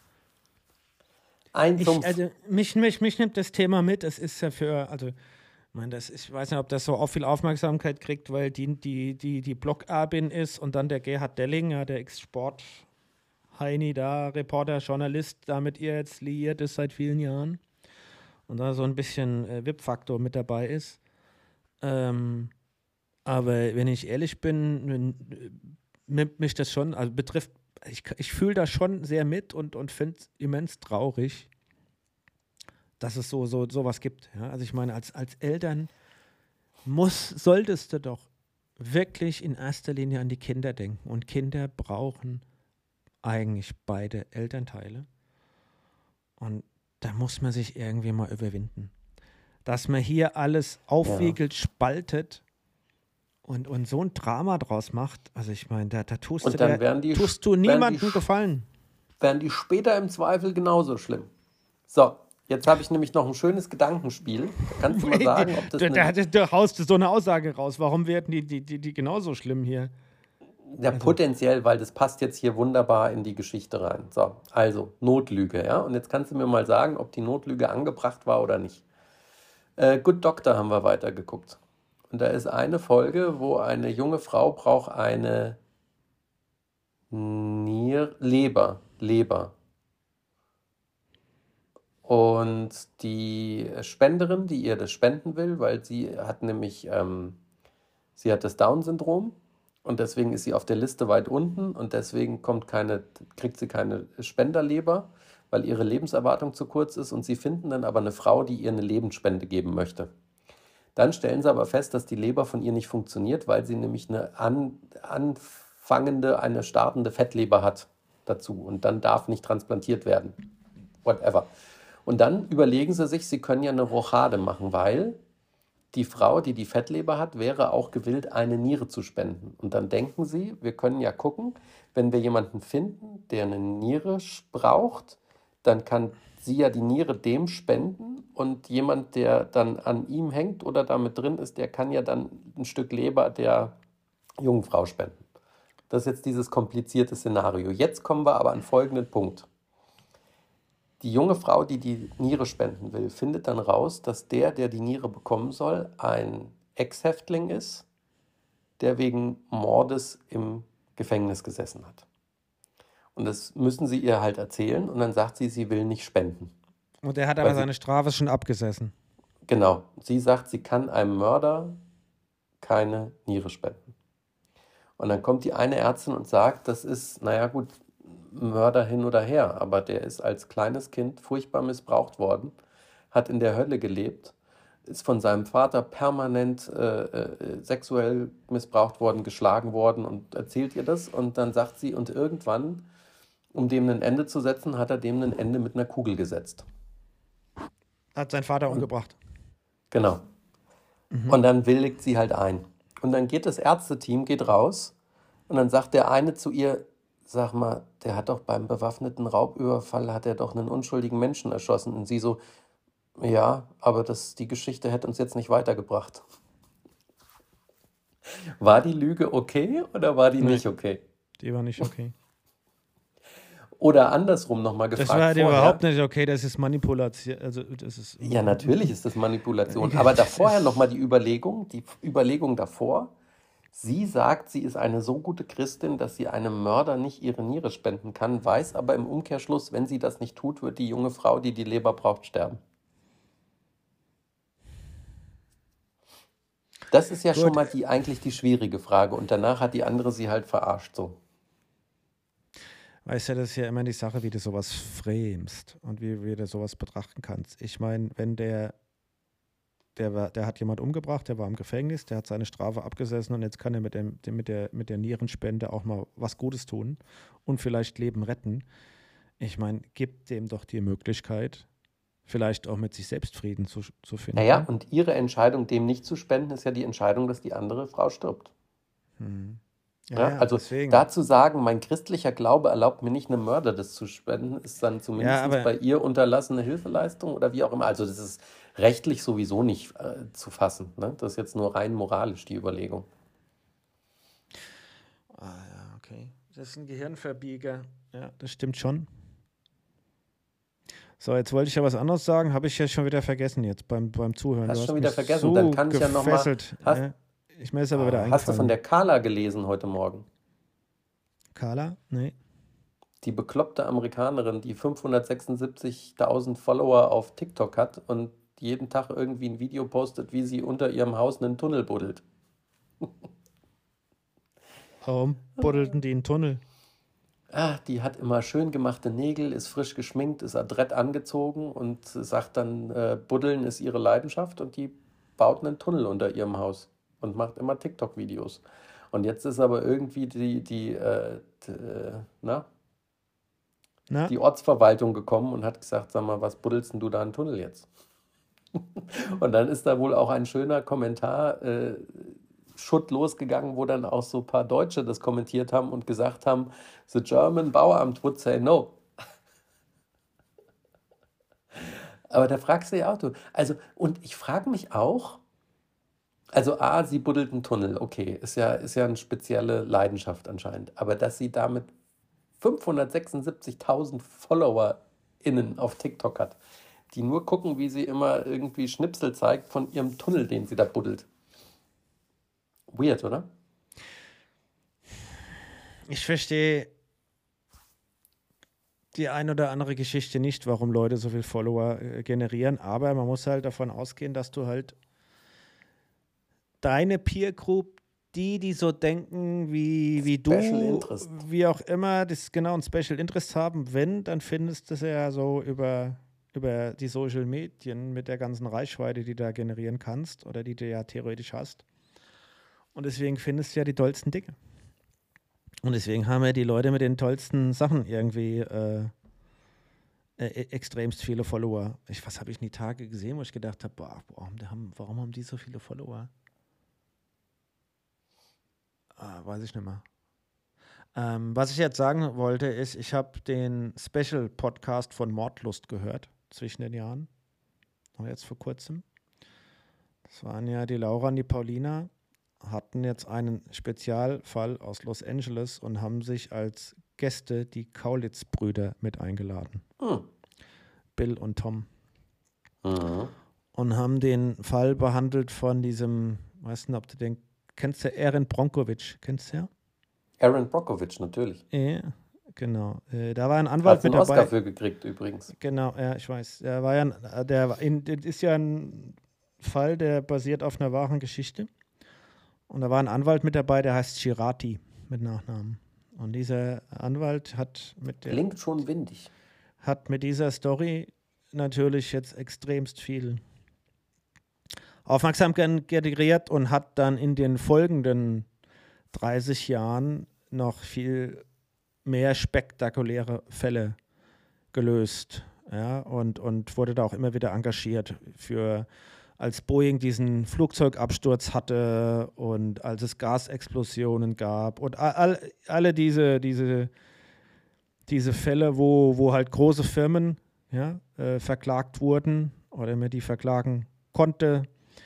Ein Sumpf. Mich nimmt das Thema mit. Es ist ja ich weiß nicht, ob das so auch viel Aufmerksamkeit kriegt, weil die Blog-Erbin ist und dann der Gerhard Delling, ja, der Ex-Sport-Heini da, Reporter, Journalist, da mit ihr jetzt liiert ist seit vielen Jahren und da so ein bisschen VIP-Faktor mit dabei ist. Aber wenn ich ehrlich bin, nimmt mich das schon, also betrifft, ich fühle das schon sehr mit und finde es immens traurig, dass es sowas gibt. Ja? Also ich meine, als Eltern solltest du doch wirklich in erster Linie an die Kinder denken. Und Kinder brauchen eigentlich beide Elternteile. Und da muss man sich irgendwie mal überwinden. Dass man hier alles aufwiegelt, spaltet und so ein Drama draus macht. Also ich meine, da tust du niemandem gefallen. Werden die später im Zweifel genauso schlimm. So, jetzt habe ich nämlich noch ein schönes Gedankenspiel. Da kannst du mal sagen, ob das da haust du so eine Aussage raus. Warum werden die genauso schlimm hier? Ja, potenziell, weil das passt jetzt hier wunderbar in die Geschichte rein. So, also Notlüge, ja. Und jetzt kannst du mir mal sagen, ob die Notlüge angebracht war oder nicht. Good Doctor haben wir weitergeguckt. Und da ist eine Folge, wo eine junge Frau braucht eine Leber. Und die Spenderin, die ihr das spenden will, weil sie hat nämlich, sie hat das Down-Syndrom und deswegen ist sie auf der Liste weit unten und deswegen kriegt sie keine Spenderleber, weil ihre Lebenserwartung zu kurz ist und sie finden dann aber eine Frau, die ihr eine Lebensspende geben möchte. Dann stellen sie aber fest, dass die Leber von ihr nicht funktioniert, weil sie nämlich eine eine startende Fettleber hat dazu und dann darf nicht transplantiert werden. Whatever. Und dann überlegen sie sich, sie können ja eine Rochade machen, weil die Frau, die die Fettleber hat, wäre auch gewillt, eine Niere zu spenden. Und dann denken sie, wir können ja gucken, wenn wir jemanden finden, der eine Niere braucht, dann kann sie ja die Niere dem spenden und jemand, der dann an ihm hängt oder damit drin ist, der kann ja dann ein Stück Leber der jungen Frau spenden. Das ist jetzt dieses komplizierte Szenario. Jetzt kommen wir aber an folgenden Punkt. Die junge Frau, die die Niere spenden will, findet dann raus, dass der die Niere bekommen soll, ein Ex-Häftling ist, der wegen Mordes im Gefängnis gesessen hat. Und das müssen sie ihr halt erzählen und dann sagt sie will nicht spenden. Und er hat aber seine Strafe schon abgesessen. Genau. Sie sagt, sie kann einem Mörder keine Niere spenden. Und dann kommt die eine Ärztin und sagt, das ist, naja gut, Mörder hin oder her, aber der ist als kleines Kind furchtbar missbraucht worden, hat in der Hölle gelebt, ist von seinem Vater permanent sexuell missbraucht worden, geschlagen worden und erzählt ihr das und dann sagt sie, und irgendwann, um dem ein Ende zu setzen, hat er dem ein Ende mit einer Kugel gesetzt. Hat seinen Vater umgebracht. Genau. Und dann willigt sie halt ein. Und dann geht das Ärzteteam, geht raus und dann sagt der eine zu ihr, sag mal, der hat doch beim bewaffneten Raubüberfall, hat er doch einen unschuldigen Menschen erschossen. Und sie so, ja, aber die Geschichte hätte uns jetzt nicht weitergebracht. War die Lüge okay oder war die nicht okay? Die war nicht okay. Oder andersrum nochmal gefragt. Das war überhaupt nicht okay, das ist Manipulation. Also, ja, natürlich ist das Manipulation. Aber davorher nochmal die Überlegung davor. Sie sagt, sie ist eine so gute Christin, dass sie einem Mörder nicht ihre Niere spenden kann, weiß aber im Umkehrschluss, wenn sie das nicht tut, wird die junge Frau, die die Leber braucht, sterben. Das ist ja schon mal eigentlich die schwierige Frage. Und danach hat die andere sie halt verarscht so. Weißt du, das ist ja immer die Sache, wie du sowas framest und wie du sowas betrachten kannst. Ich meine, wenn der hat jemand umgebracht, der war im Gefängnis, der hat seine Strafe abgesessen und jetzt kann er mit der Nierenspende auch mal was Gutes tun und vielleicht Leben retten. Ich meine, gib dem doch die Möglichkeit, vielleicht auch mit sich selbst Frieden zu finden. Naja, und ihre Entscheidung, dem nicht zu spenden, ist ja die Entscheidung, dass die andere Frau stirbt. Ja, also deswegen. Dazu sagen, mein christlicher Glaube erlaubt mir nicht, einem Mörder das zu spenden, ist dann zumindest bei ihr unterlassene Hilfeleistung oder wie auch immer. Also das ist rechtlich sowieso nicht zu fassen. Ne? Das ist jetzt nur rein moralisch die Überlegung. Ah ja, okay. Das ist ein Gehirnverbieger. Ja, das stimmt schon. So, jetzt wollte ich ja was anderes sagen, habe ich ja schon wieder vergessen jetzt beim Zuhören. Hast du schon wieder vergessen? So dann kann ich ja nochmal... Ich mir ist aber wieder eingefallen. Hast du von der Carla gelesen heute Morgen? Carla? Nee. Die bekloppte Amerikanerin, die 576.000 Follower auf TikTok hat und jeden Tag irgendwie ein Video postet, wie sie unter ihrem Haus einen Tunnel buddelt. Warum buddelten die einen Tunnel? Die hat immer schön gemachte Nägel, ist frisch geschminkt, ist adrett angezogen und sagt dann, Buddeln ist ihre Leidenschaft und die baut einen Tunnel unter ihrem Haus und macht immer TikTok-Videos. Und jetzt ist aber irgendwie Na? die Ortsverwaltung gekommen und hat gesagt, sag mal, was buddelst denn du da einen Tunnel jetzt? Und dann ist da wohl auch ein schöner Kommentar Schutt losgegangen, wo dann auch so ein paar Deutsche das kommentiert haben und gesagt haben, the German Bauamt would say no. Aber da fragst du ja auch, du. Also, und ich frage mich auch, also sie buddelt einen Tunnel, okay, ist ja eine spezielle Leidenschaft anscheinend, aber dass sie damit 576.000 FollowerInnen auf TikTok hat, die nur gucken, wie sie immer irgendwie Schnipsel zeigt von ihrem Tunnel, den sie da buddelt. Weird, oder? Ich verstehe die ein oder andere Geschichte nicht, warum Leute so viel Follower generieren, aber man muss halt davon ausgehen, dass du halt deine Peer Group, die so denken wie du, Special Interest. wie auch immer, das genau ein Special Interest haben, wenn, dann findest du es ja so über die Social Medien mit der ganzen Reichweite, die du da generieren kannst oder die du ja theoretisch hast. Und deswegen findest du ja die tollsten Dinge. Und deswegen haben ja die Leute mit den tollsten Sachen irgendwie extremst viele Follower. Was habe ich in die Tage gesehen, wo ich gedacht habe, warum haben die so viele Follower? Weiß ich nicht mehr. Was ich jetzt sagen wollte, ist, ich habe den Special-Podcast von Mordlust gehört, zwischen den Jahren. Aber jetzt vor kurzem. Das waren ja die Laura und die Paulina, hatten jetzt einen Spezialfall aus Los Angeles und haben sich als Gäste die Kaulitz-Brüder mit eingeladen. Bill und Tom. Und haben den Fall behandelt von diesem, weißt du, ob du den kennst, du Erin Brockovich, kennst du ja? Erin Brockovich, natürlich. Ja, genau. Da war ein Anwalt mit dabei. Hat einen Oscar für gekriegt, übrigens. Genau, ja, ich weiß. Das ist ja ein Fall, der basiert auf einer wahren Geschichte. Und da war ein Anwalt mit dabei, der heißt Girati mit Nachnamen. Und dieser Anwalt Klingt schon windig. Hat mit dieser Story natürlich jetzt extremst viel Aufmerksamkeit generiert und hat dann in den folgenden 30 Jahren noch viel mehr spektakuläre Fälle gelöst. Ja, und wurde da auch immer wieder engagiert als Boeing diesen Flugzeugabsturz hatte und als es Gasexplosionen gab und alle diese Fälle, wo halt große Firmen verklagt wurden oder man die verklagen konnte,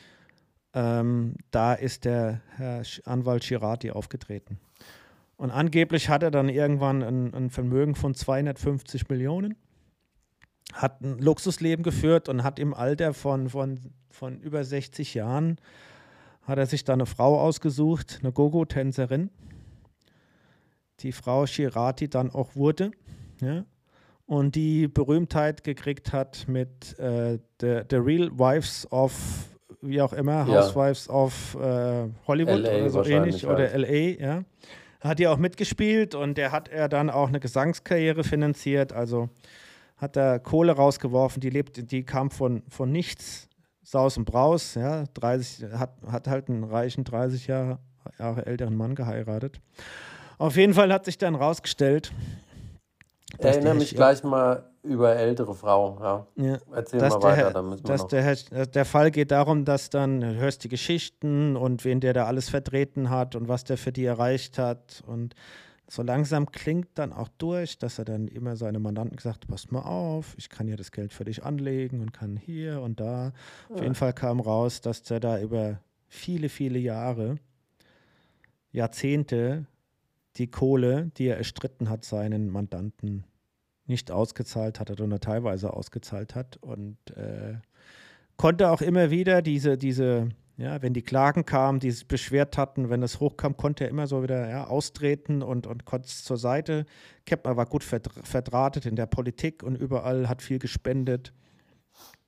da ist der Herr Anwalt Girati aufgetreten. Und angeblich hat er dann irgendwann ein Vermögen von 250 Millionen, hat ein Luxusleben geführt und hat im Alter von über 60 Jahren, hat er sich da eine Frau ausgesucht, eine Gogo-Tänzerin, die Frau Girati dann auch wurde, ja, und die Berühmtheit gekriegt hat mit The Real Wives of, wie auch immer, Housewives of Hollywood LA oder so ähnlich, halt. oder LA, ja. Hat die auch mitgespielt und hat er dann auch eine Gesangskarriere finanziert, also hat er Kohle rausgeworfen, die kam von nichts, Saus und Braus, ja, hat halt einen reichen 30 Jahre älteren Mann geheiratet. Auf jeden Fall hat sich dann rausgestellt, Erinnere mich gleich mal über ältere Frauen. Ja. Erzähl mal weiter, dann müssen wir noch. Der Fall geht darum, dass dann, du hörst die Geschichten und wen der da alles vertreten hat und was der für die erreicht hat. Und so langsam klingt dann auch durch, dass er dann immer seine Mandanten gesagt hat, pass mal auf, ich kann ja das Geld für dich anlegen und kann hier und da. Auf jeden Fall kam raus, dass der da über viele, viele Jahre, Jahrzehnte die Kohle, die er erstritten hat, seinen Mandanten nicht ausgezahlt hat oder nur teilweise ausgezahlt hat und konnte auch immer wieder wenn die Klagen kamen, die sich beschwert hatten, wenn es hochkam, konnte er immer so wieder austreten und konnte es zur Seite. Keppner war gut verdrahtet in der Politik und überall hat viel gespendet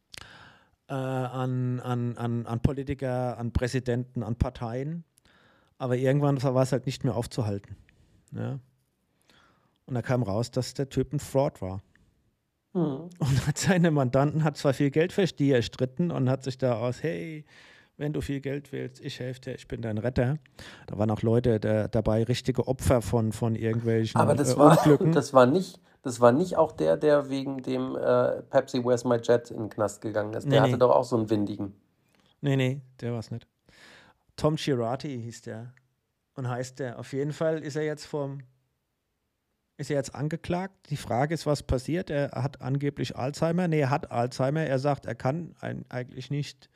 an Politiker, an Präsidenten, an Parteien. Aber irgendwann war es halt nicht mehr aufzuhalten. Ja. Und da kam raus, dass der Typ ein Fraud war. Und hat seine Mandanten hat zwar viel Geld für die erstritten und hat sich da aus, hey, wenn du viel Geld willst, ich helfe dir, ich bin dein Retter. Da waren auch Leute dabei, richtige Opfer von irgendwelchen Aber Unglücken. das war nicht auch der wegen dem Pepsi Where's My Jet in den Knast gegangen ist. Der hatte doch auch so einen windigen. Nee, der war es nicht. Tom Girardi hieß der und heißt der. Auf jeden Fall ist er jetzt angeklagt. Die Frage ist, was passiert. Er hat angeblich Alzheimer. Nee, er hat Alzheimer. Er sagt, er kann eigentlich nicht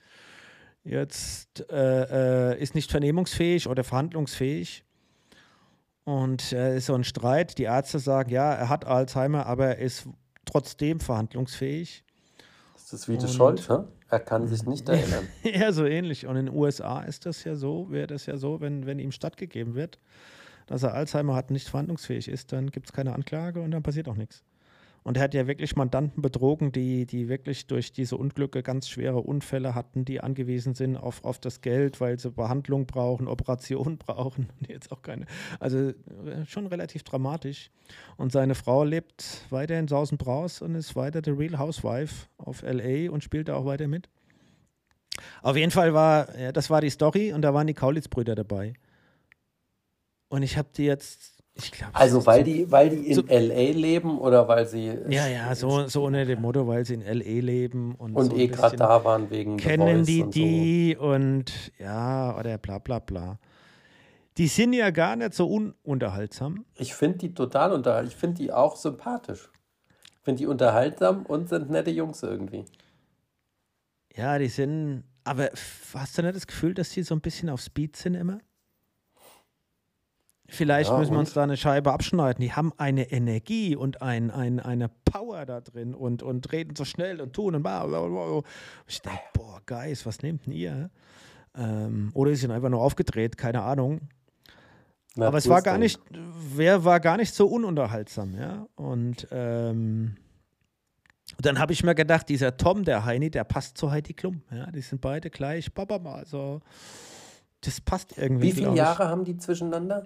ist nicht vernehmungsfähig oder verhandlungsfähig. Und ist so ein Streit. Die Ärzte sagen, ja, er hat Alzheimer, aber er ist trotzdem verhandlungsfähig. Das ist wie die Scholz, ne? Er kann sich nicht erinnern. Ja, so ähnlich. Und in den USA ist das ja so, wäre das ja so, wenn ihm stattgegeben wird, dass er Alzheimer hat und nicht verhandlungsfähig ist, dann gibt es keine Anklage und dann passiert auch nichts. Und er hat ja wirklich Mandanten betrogen, die wirklich durch diese Unglücke ganz schwere Unfälle hatten, die angewiesen sind auf das Geld, weil sie Behandlung brauchen, Operation brauchen. Jetzt auch keine. Also schon relativ dramatisch. Und seine Frau lebt weiter in Sausenbraus und ist weiter The Real Housewife auf L.A. und spielt da auch weiter mit. Auf jeden Fall das war die Story und da waren die Kaulitz-Brüder dabei. Und ich habe die jetzt, ich glaube... Also weil die in L.A. leben oder weil sie... Ja, so unter dem Motto, weil sie in L.A. leben. Und so gerade da waren wegen The kennen Voice die und so. und ja, oder bla bla bla. Die sind ja gar nicht so ununterhaltsam. Ich finde die total unterhaltsam. Ich finde die auch sympathisch. Ich finde die unterhaltsam und sind nette Jungs irgendwie. Ja, die sind... Aber hast du nicht das Gefühl, dass die so ein bisschen auf Speed sind immer? Vielleicht müssen wir uns da eine Scheibe abschneiden. Die haben eine Energie und eine Power da drin und reden so schnell und tun und bla bla bla. Ich denke, boah, Guys, was nehmt denn ihr? Oder sie sind einfach nur aufgedreht, keine Ahnung. Aber es war gar nicht so ununterhaltsam, ja. Und dann habe ich mir gedacht, dieser Tom, der Heini, der passt zu Heidi Klum. Ja, die sind beide gleich, also das passt irgendwie. Wie viele Jahre haben die zwischeneinander?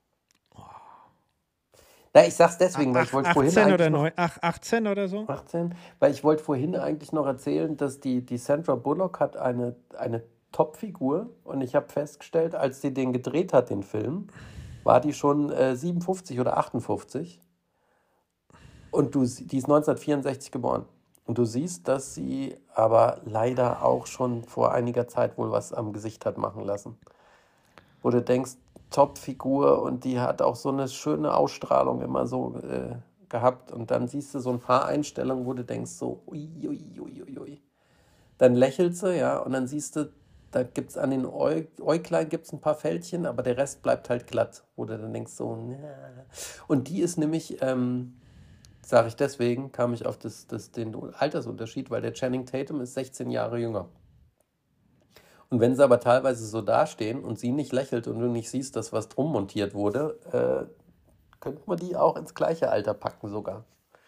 Na, ich sag's deswegen, weil ich wollte vorhin 18 oder so? 18, weil ich wollte vorhin eigentlich noch erzählen, dass die Sandra Bullock hat eine Topfigur und ich habe festgestellt, als sie den gedreht hat, den Film, war die schon 57 oder 58 und die ist 1964 geboren. Und du siehst, dass sie aber leider auch schon vor einiger Zeit wohl was am Gesicht hat machen lassen. Wo du denkst, Top-Figur und die hat auch so eine schöne Ausstrahlung immer so gehabt. Und dann siehst du so ein paar Einstellungen, wo du denkst so, ui. Dann lächelt sie, ja, und dann siehst du, da gibt es an den Äuglein gibt's ein paar Fältchen, aber der Rest bleibt halt glatt. Wo du dann denkst so, na. Und die ist nämlich, sage ich deswegen, kam ich auf den Altersunterschied, weil der Channing Tatum ist 16 Jahre jünger. Und wenn sie aber teilweise so dastehen und sie nicht lächelt und du nicht siehst, dass was drum montiert wurde, könnte man die auch ins gleiche Alter packen sogar.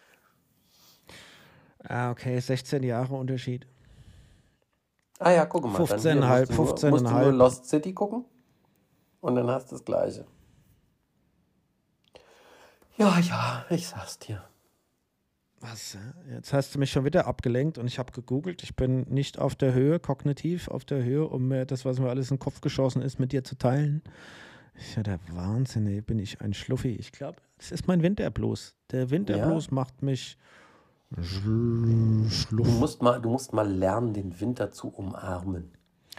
Ah, okay, 16 Jahre Unterschied. Ah ja, guck mal. 15,5. Musst du nur Lost City gucken und dann hast du das Gleiche. Ja, ich sag's dir. Was? Jetzt hast du mich schon wieder abgelenkt und ich habe gegoogelt. Ich bin nicht auf der Höhe, kognitiv auf der Höhe, um mir das, was mir alles in den Kopf geschossen ist, mit dir zu teilen. Ist ja der Wahnsinn, ey, bin ich ein Schluffi. Ich glaube, das ist mein Winterblues. Der Winterblues macht mich schluff. Du musst mal lernen, den Winter zu umarmen.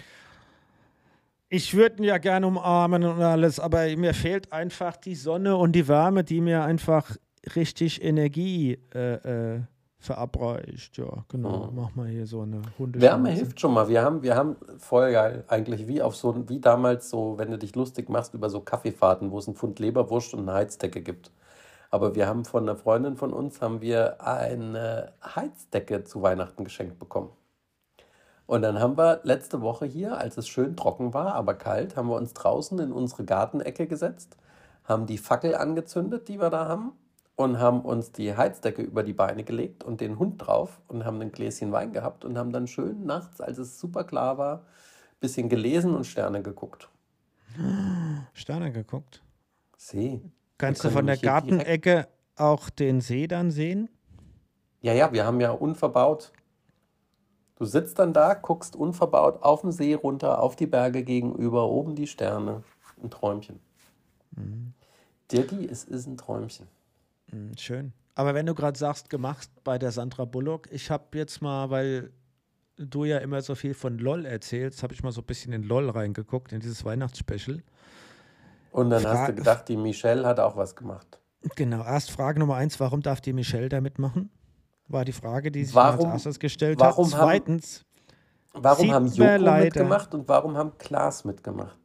Ich würde ihn ja gerne umarmen und alles, aber mir fehlt einfach die Sonne und die Wärme, die mir einfach richtig Energie verabreicht. Ja, genau. Mach mal hier so eine Hunde. Wärme hilft schon mal. Wir haben voll geil eigentlich wie damals so, wenn du dich lustig machst über so Kaffeefahrten, wo es einen Pfund Leberwurst und eine Heizdecke gibt. Aber wir haben von einer Freundin von uns eine Heizdecke zu Weihnachten geschenkt bekommen. Und dann haben wir letzte Woche hier, als es schön trocken war, aber kalt, haben wir uns draußen in unsere Gartenecke gesetzt, haben die Fackel angezündet, die wir da haben, und haben uns die Heizdecke über die Beine gelegt und den Hund drauf und haben ein Gläschen Wein gehabt und haben dann schön nachts, als es super klar war, ein bisschen gelesen und Sterne geguckt. Sterne geguckt. See. Kannst Wir du von können der nämlich hier direkt. Gartenecke auch den See dann sehen? Ja, wir haben ja unverbaut. Du sitzt dann da, guckst unverbaut auf den See runter, auf die Berge gegenüber, oben die Sterne. Ein Träumchen. Dirty, es ist ein Träumchen. Schön. Aber wenn du gerade sagst, gemacht bei der Sandra Bullock, ich habe jetzt mal, weil du ja immer so viel von LOL erzählst, habe ich mal so ein bisschen in LOL reingeguckt, in dieses Weihnachtsspecial. Und dann hast Fra du gedacht, die Michelle hat auch was gemacht. Genau, erst Frage Nummer 1, warum darf die Michelle da mitmachen? War die Frage, die sich mir als Warum, erstes gestellt hat. warum haben, Zweitens, warum haben sieht man Joko leider mitgemacht und warum haben Klaas mitgemacht?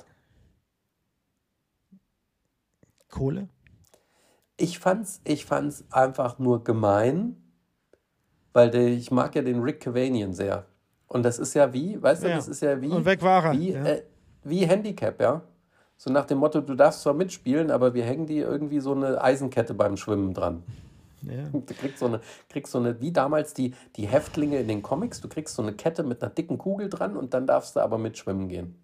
Kohle? Ich fand's einfach nur gemein, weil ich mag ja den Rick Cavanian sehr. Und das ist ja weißt du, das Ja. ist ja Und weg war er. wie, Ja. wie Handicap, ja. So nach dem Motto, du darfst zwar mitspielen, aber wir hängen dir irgendwie so eine Eisenkette beim Schwimmen dran. Ja. Du kriegst so eine, wie damals die Häftlinge in den Comics, du kriegst so eine Kette mit einer dicken Kugel dran und dann darfst du aber mitschwimmen gehen.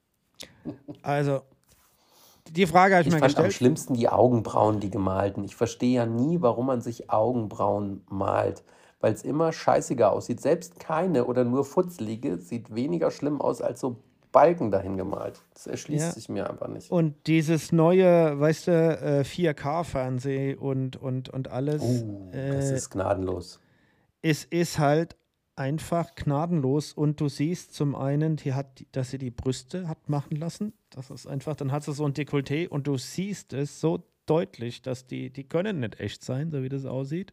Also, die Frage habe ich Ich mir fand am gestellt. schlimmsten die Augenbrauen, die gemalten. Ich verstehe ja nie, warum man sich Augenbrauen malt, weil es immer scheißiger aussieht. Selbst keine oder nur futzelige sieht weniger schlimm aus als so Balken dahin gemalt. Das erschließt Ja. sich mir einfach nicht. Und dieses neue, weißt du, 4K-Fernseh und alles, Das ist gnadenlos. es ist halt einfach gnadenlos. Und du siehst zum einen, dass sie die Brüste hat machen lassen. Das ist einfach, dann hat sie so ein Dekolleté und du siehst es so deutlich, dass die können nicht echt sein, so wie das aussieht.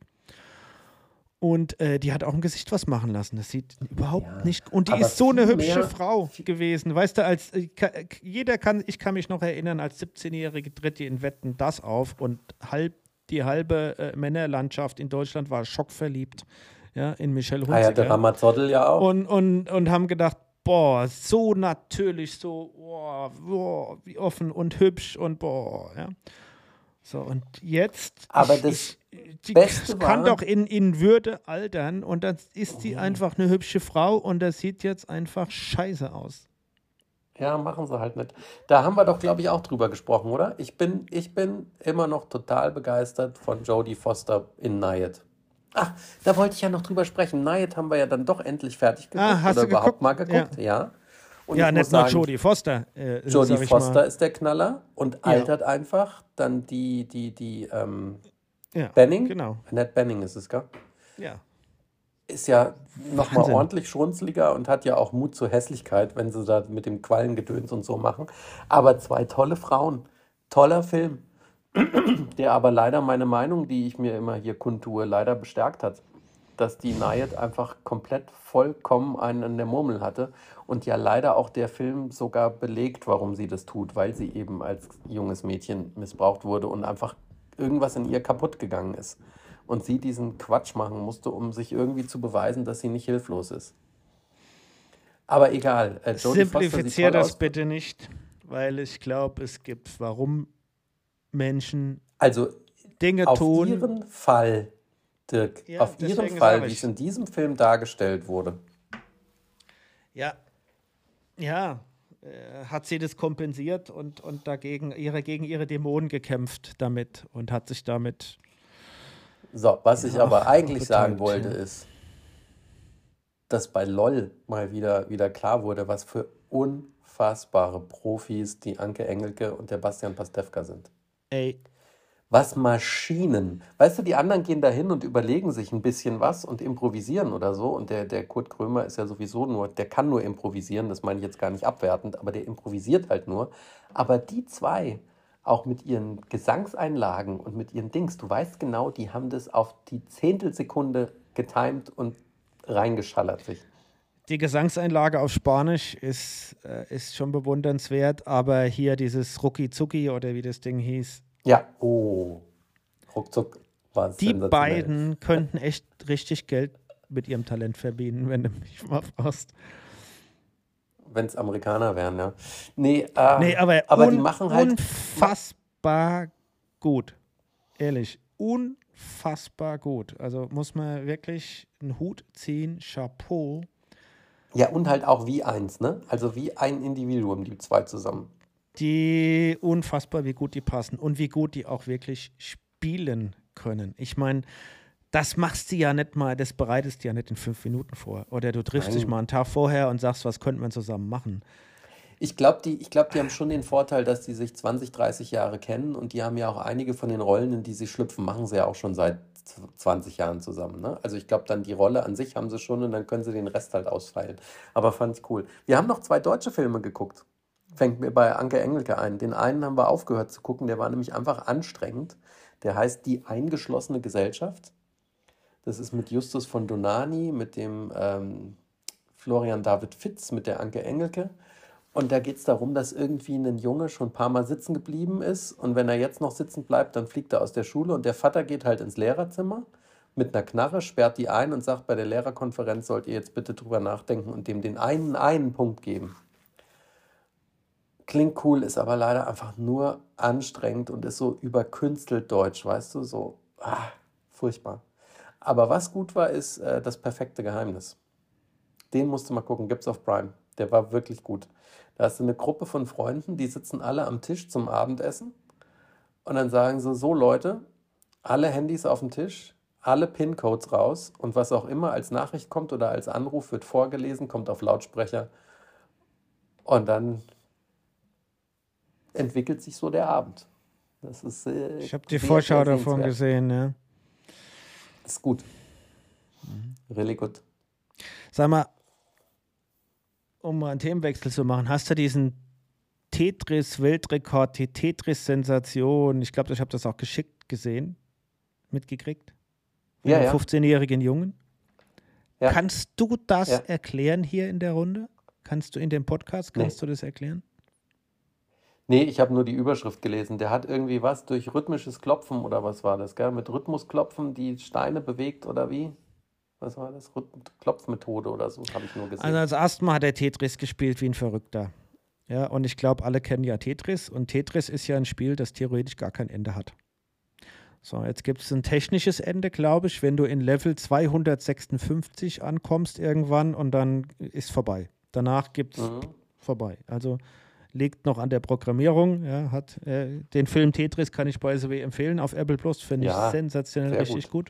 Und die hat auch im Gesicht was machen lassen. Das sieht überhaupt Ja, nicht. Und die aber ist so eine viel hübsche mehr, Frau gewesen. Weißt du, ich kann mich noch erinnern, als 17-Jährige tritt die in Wetten das auf und die halbe Männerlandschaft in Deutschland war schockverliebt, ja, in Michelle der Hunziker. Ramazzottl ja auch. Und haben gedacht, boah, so natürlich, so, boah, wie offen und hübsch und boah, ja. So, und jetzt, Aber das die Beste kann war, doch in Würde altern und dann ist sie einfach eine hübsche Frau und das sieht jetzt einfach scheiße aus. ja, machen sie halt nicht. Da haben wir doch, glaube ich, auch drüber gesprochen, oder? Ich bin immer noch total begeistert von Jodie Foster in Nayed. Ach, da wollte ich ja noch drüber sprechen. Nayed haben wir ja dann doch endlich fertig geguckt Hast oder du überhaupt geguckt? mal geguckt, ja. Und Ja, ich muss nicht nur sagen, Jodie Foster, Jodie sag ich Foster mal. ist der Knaller und altert einfach. Dann die Ja, Benning, genau. Annette Bening ist es, gell? Ja. Ist ja nochmal Wahnsinn. ordentlich schrunzliger und hat ja auch Mut zur Hässlichkeit, wenn sie da mit dem Quallengedöns und so machen. Aber zwei tolle Frauen. Toller Film, der aber leider meine Meinung, die ich mir immer hier kundtue, leider bestärkt hat. Dass die Nayed einfach komplett vollkommen einen an der Murmel hatte und ja leider auch der Film sogar belegt, warum sie das tut, weil sie eben als junges Mädchen missbraucht wurde und einfach irgendwas in ihr kaputt gegangen ist. Und sie diesen Quatsch machen musste, um sich irgendwie zu beweisen, dass sie nicht hilflos ist. Aber egal, Jodie Foster sieht Simplifizier toll das aus. bitte nicht, weil ich glaube, es gibt, warum Menschen Also Dinge auf tun. ihren Fall, Dirk, Ja, auf ihren deswegen Fall, sag wie ich. es in diesem Film dargestellt wurde. Ja, hat sie das kompensiert und gegen ihre Dämonen gekämpft damit und hat sich damit. So, was ich aber eigentlich sagen betäubt, wollte, ja. ist, dass bei LOL mal wieder klar wurde, was für unfassbare Profis die Anke Engelke und der Bastian Pastewka sind. Ey, Was Maschinen. Weißt du, die anderen gehen da hin und überlegen sich ein bisschen was und improvisieren oder so. Und der Kurt Krömer ist ja sowieso der kann nur improvisieren, das meine ich jetzt gar nicht abwertend, aber der improvisiert halt nur. Aber die zwei, auch mit ihren Gesangseinlagen und mit ihren Dings, du weißt genau, die haben das auf die Zehntelsekunde getimed und reingeschallert sich. die Gesangseinlage auf Spanisch ist schon bewundernswert, aber hier dieses Rucki Zucki oder wie das Ding hieß, Ja, oh, ruckzuck war es die sensationell. beiden könnten echt richtig Geld mit ihrem Talent verdienen, wenn du mich mal fragst. Wenn es Amerikaner wären, ja. Nee, Nee, aber die machen halt. unfassbar gut. Ehrlich, unfassbar gut. Also muss man wirklich einen Hut ziehen, Chapeau. Ja, und halt auch wie eins, ne? Also wie ein Individuum, die zwei zusammen. die unfassbar, wie gut die passen und wie gut die auch wirklich spielen können. Ich meine, das machst du ja nicht mal, das bereitest du ja nicht in 5 Minuten vor. Oder du triffst dich mal einen Tag vorher und sagst, was könnten wir zusammen machen. Ich glaube, die haben schon den Vorteil, dass die sich 20, 30 Jahre kennen und die haben ja auch einige von den Rollen, in die sie schlüpfen, machen sie ja auch schon seit 20 Jahren zusammen. Ne? Also ich glaube, dann die Rolle an sich haben sie schon und dann können sie den Rest halt ausfeilen. Aber fand ich cool. Wir haben noch 2 deutsche Filme geguckt. Fängt mir bei Anke Engelke ein. Den einen haben wir aufgehört zu gucken, der war nämlich einfach anstrengend. Der heißt Die eingeschlossene Gesellschaft. Das ist mit Justus von Donani, mit dem Florian David Fitz, mit der Anke Engelke. Und da geht es darum, dass irgendwie ein Junge schon ein paar Mal sitzen geblieben ist. Und wenn er jetzt noch sitzen bleibt, dann fliegt er aus der Schule. Und der Vater geht halt ins Lehrerzimmer mit einer Knarre, sperrt die ein und sagt, bei der Lehrerkonferenz sollt ihr jetzt bitte drüber nachdenken und dem den einen Punkt geben. Klingt cool, ist aber leider einfach nur anstrengend und ist so überkünstelt deutsch, weißt du, so furchtbar. Aber was gut war, ist Das perfekte Geheimnis. Den musst du mal gucken, gibt's auf Prime. Der war wirklich gut. Da hast du eine Gruppe von Freunden, die sitzen alle am Tisch zum Abendessen und dann sagen sie, so Leute, alle Handys auf den Tisch, alle PIN-Codes raus und was auch immer als Nachricht kommt oder als Anruf wird vorgelesen, kommt auf Lautsprecher und dann entwickelt sich so der Abend. Das ist Ich habe die sehr, Vorschau sehr davon sehenswert. gesehen, ja. Ist gut. Really good. Sag mal, um mal einen Themenwechsel zu machen, hast du diesen Tetris-Weltrekord, die Tetris-Sensation, ich glaube, ich habe das auch geschickt gesehen, mitgekriegt? Mit Ja, dem ja. 15-jährigen Jungen. Ja. Kannst du das Ja. erklären hier in der Runde? Kannst du in dem Podcast, Nee. kannst du das erklären? Nee, ich habe nur die Überschrift gelesen. Der hat irgendwie was durch rhythmisches Klopfen oder was war das, gell? Mit Rhythmusklopfen die Steine bewegt oder wie? Was war das? Klopfmethode oder so, habe ich nur gesehen. Also als erstes Mal hat er Tetris gespielt wie ein Verrückter. Ja, und ich glaube, alle kennen ja Tetris. Und Tetris ist ja ein Spiel, das theoretisch gar kein Ende hat. So, jetzt gibt es ein technisches Ende, glaube ich, wenn du in Level 256 ankommst irgendwann und dann ist vorbei. Danach gibt es vorbei. Also liegt noch an der Programmierung. Ja, hat den Film Tetris kann ich by the way empfehlen auf Apple Plus, finde ich Ja, sensationell, sehr richtig gut.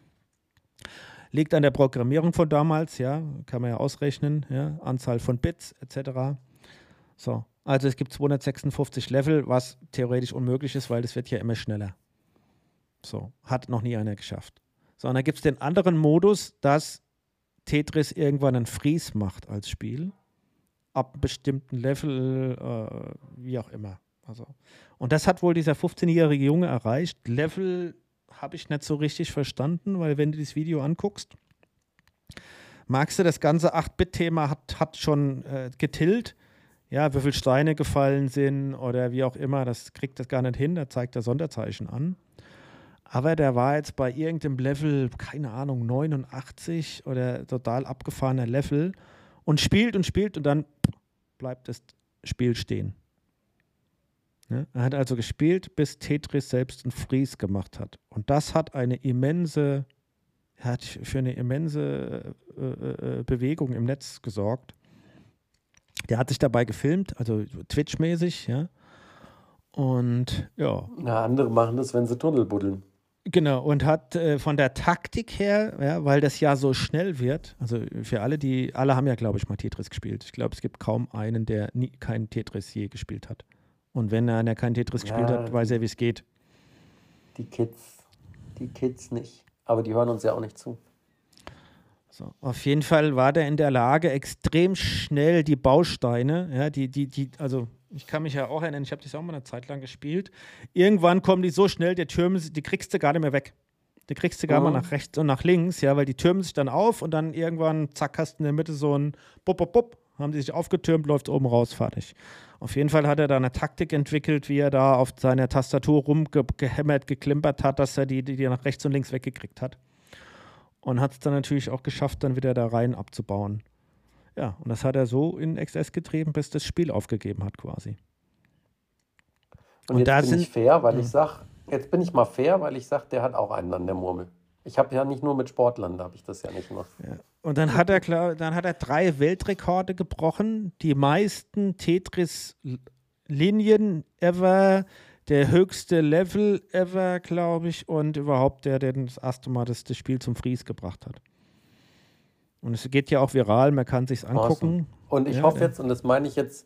Liegt an der Programmierung von damals, ja, kann man ja ausrechnen, ja, Anzahl von Bits etc. So, also es gibt 256 Level, was theoretisch unmöglich ist, weil das wird ja immer schneller. So, hat noch nie einer geschafft. So, und dann gibt es den anderen Modus, dass Tetris irgendwann einen Freeze macht als Spiel. Ab einem bestimmten Level, wie auch immer. Also, und das hat wohl dieser 15-jährige Junge erreicht. Level habe ich nicht so richtig verstanden, weil wenn du das Video anguckst, magst du das ganze 8-Bit-Thema hat schon getillt. Ja, wie viele Steine gefallen sind oder wie auch immer, das kriegt das gar nicht hin, da zeigt er Sonderzeichen an. Aber der war jetzt bei irgendeinem Level, keine Ahnung, 89 oder total abgefahrener Level und spielt und dann bleibt das Spiel stehen. Ja, er hat also gespielt, bis Tetris selbst einen Freeze gemacht hat. Und das hat für eine immense Bewegung im Netz gesorgt. Der hat sich dabei gefilmt, also Twitch-mäßig, ja. Und ja. Na, andere machen das, wenn sie Tunnel buddeln. Genau, und hat von der Taktik her, ja, weil das ja so schnell wird, also für alle, alle haben ja, glaube ich, mal Tetris gespielt. Ich glaube, es gibt kaum einen, der kein Tetris je gespielt hat. Und wenn einer kein Tetris gespielt hat, weiß er, wie es geht. Die Kids nicht. Aber die hören uns ja auch nicht zu. So, auf jeden Fall war der in der Lage, extrem schnell die Bausteine, ja, also ich kann mich ja auch erinnern, ich habe das auch mal eine Zeit lang gespielt. Irgendwann kommen die so schnell, die kriegst du gar nicht mehr weg. Die kriegst du gar mal nach rechts und nach links, ja, weil die türmen sich dann auf und dann irgendwann, zack, hast du in der Mitte so ein Bup, haben die sich aufgetürmt, läuft oben raus, fertig. Auf jeden Fall hat er da eine Taktik entwickelt, wie er da auf seiner Tastatur rumgehämmert, geklimpert hat, dass er die nach rechts und links weggekriegt hat. Und hat es dann natürlich auch geschafft, dann wieder da rein abzubauen. Ja, und das hat er so in XS getrieben, bis das Spiel aufgegeben hat quasi. Und jetzt bin ich fair, weil ich sage, der hat auch einen an der Murmel. Ich habe ja nicht nur mit Sportlern, da habe ich das ja nicht nur. Ja. Und dann hat er 3 Weltrekorde gebrochen, die meisten Tetris Linien ever, der höchste Level ever, glaube ich, und überhaupt der das erste Mal das Spiel zum Freeze gebracht hat. Und es geht ja auch viral, man kann sich's Awesome. angucken. Und ich Ja, hoffe jetzt, und das meine ich jetzt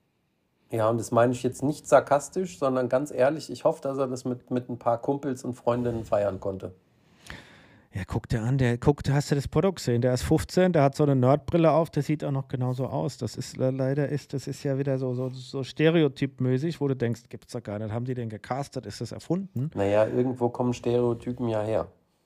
nicht sarkastisch, sondern ganz ehrlich, ich hoffe, dass er das mit ein paar Kumpels und Freundinnen feiern konnte. Ja, guck dir an, hast du das Produkt gesehen? Der ist 15, der hat so eine Nerdbrille auf, der sieht auch noch genauso aus. Das ist das ist ja wieder so stereotypmäßig, wo du denkst, gibt's doch gar nicht. Haben die den gecastet? Ist das erfunden? Naja, irgendwo kommen Stereotypen ja her.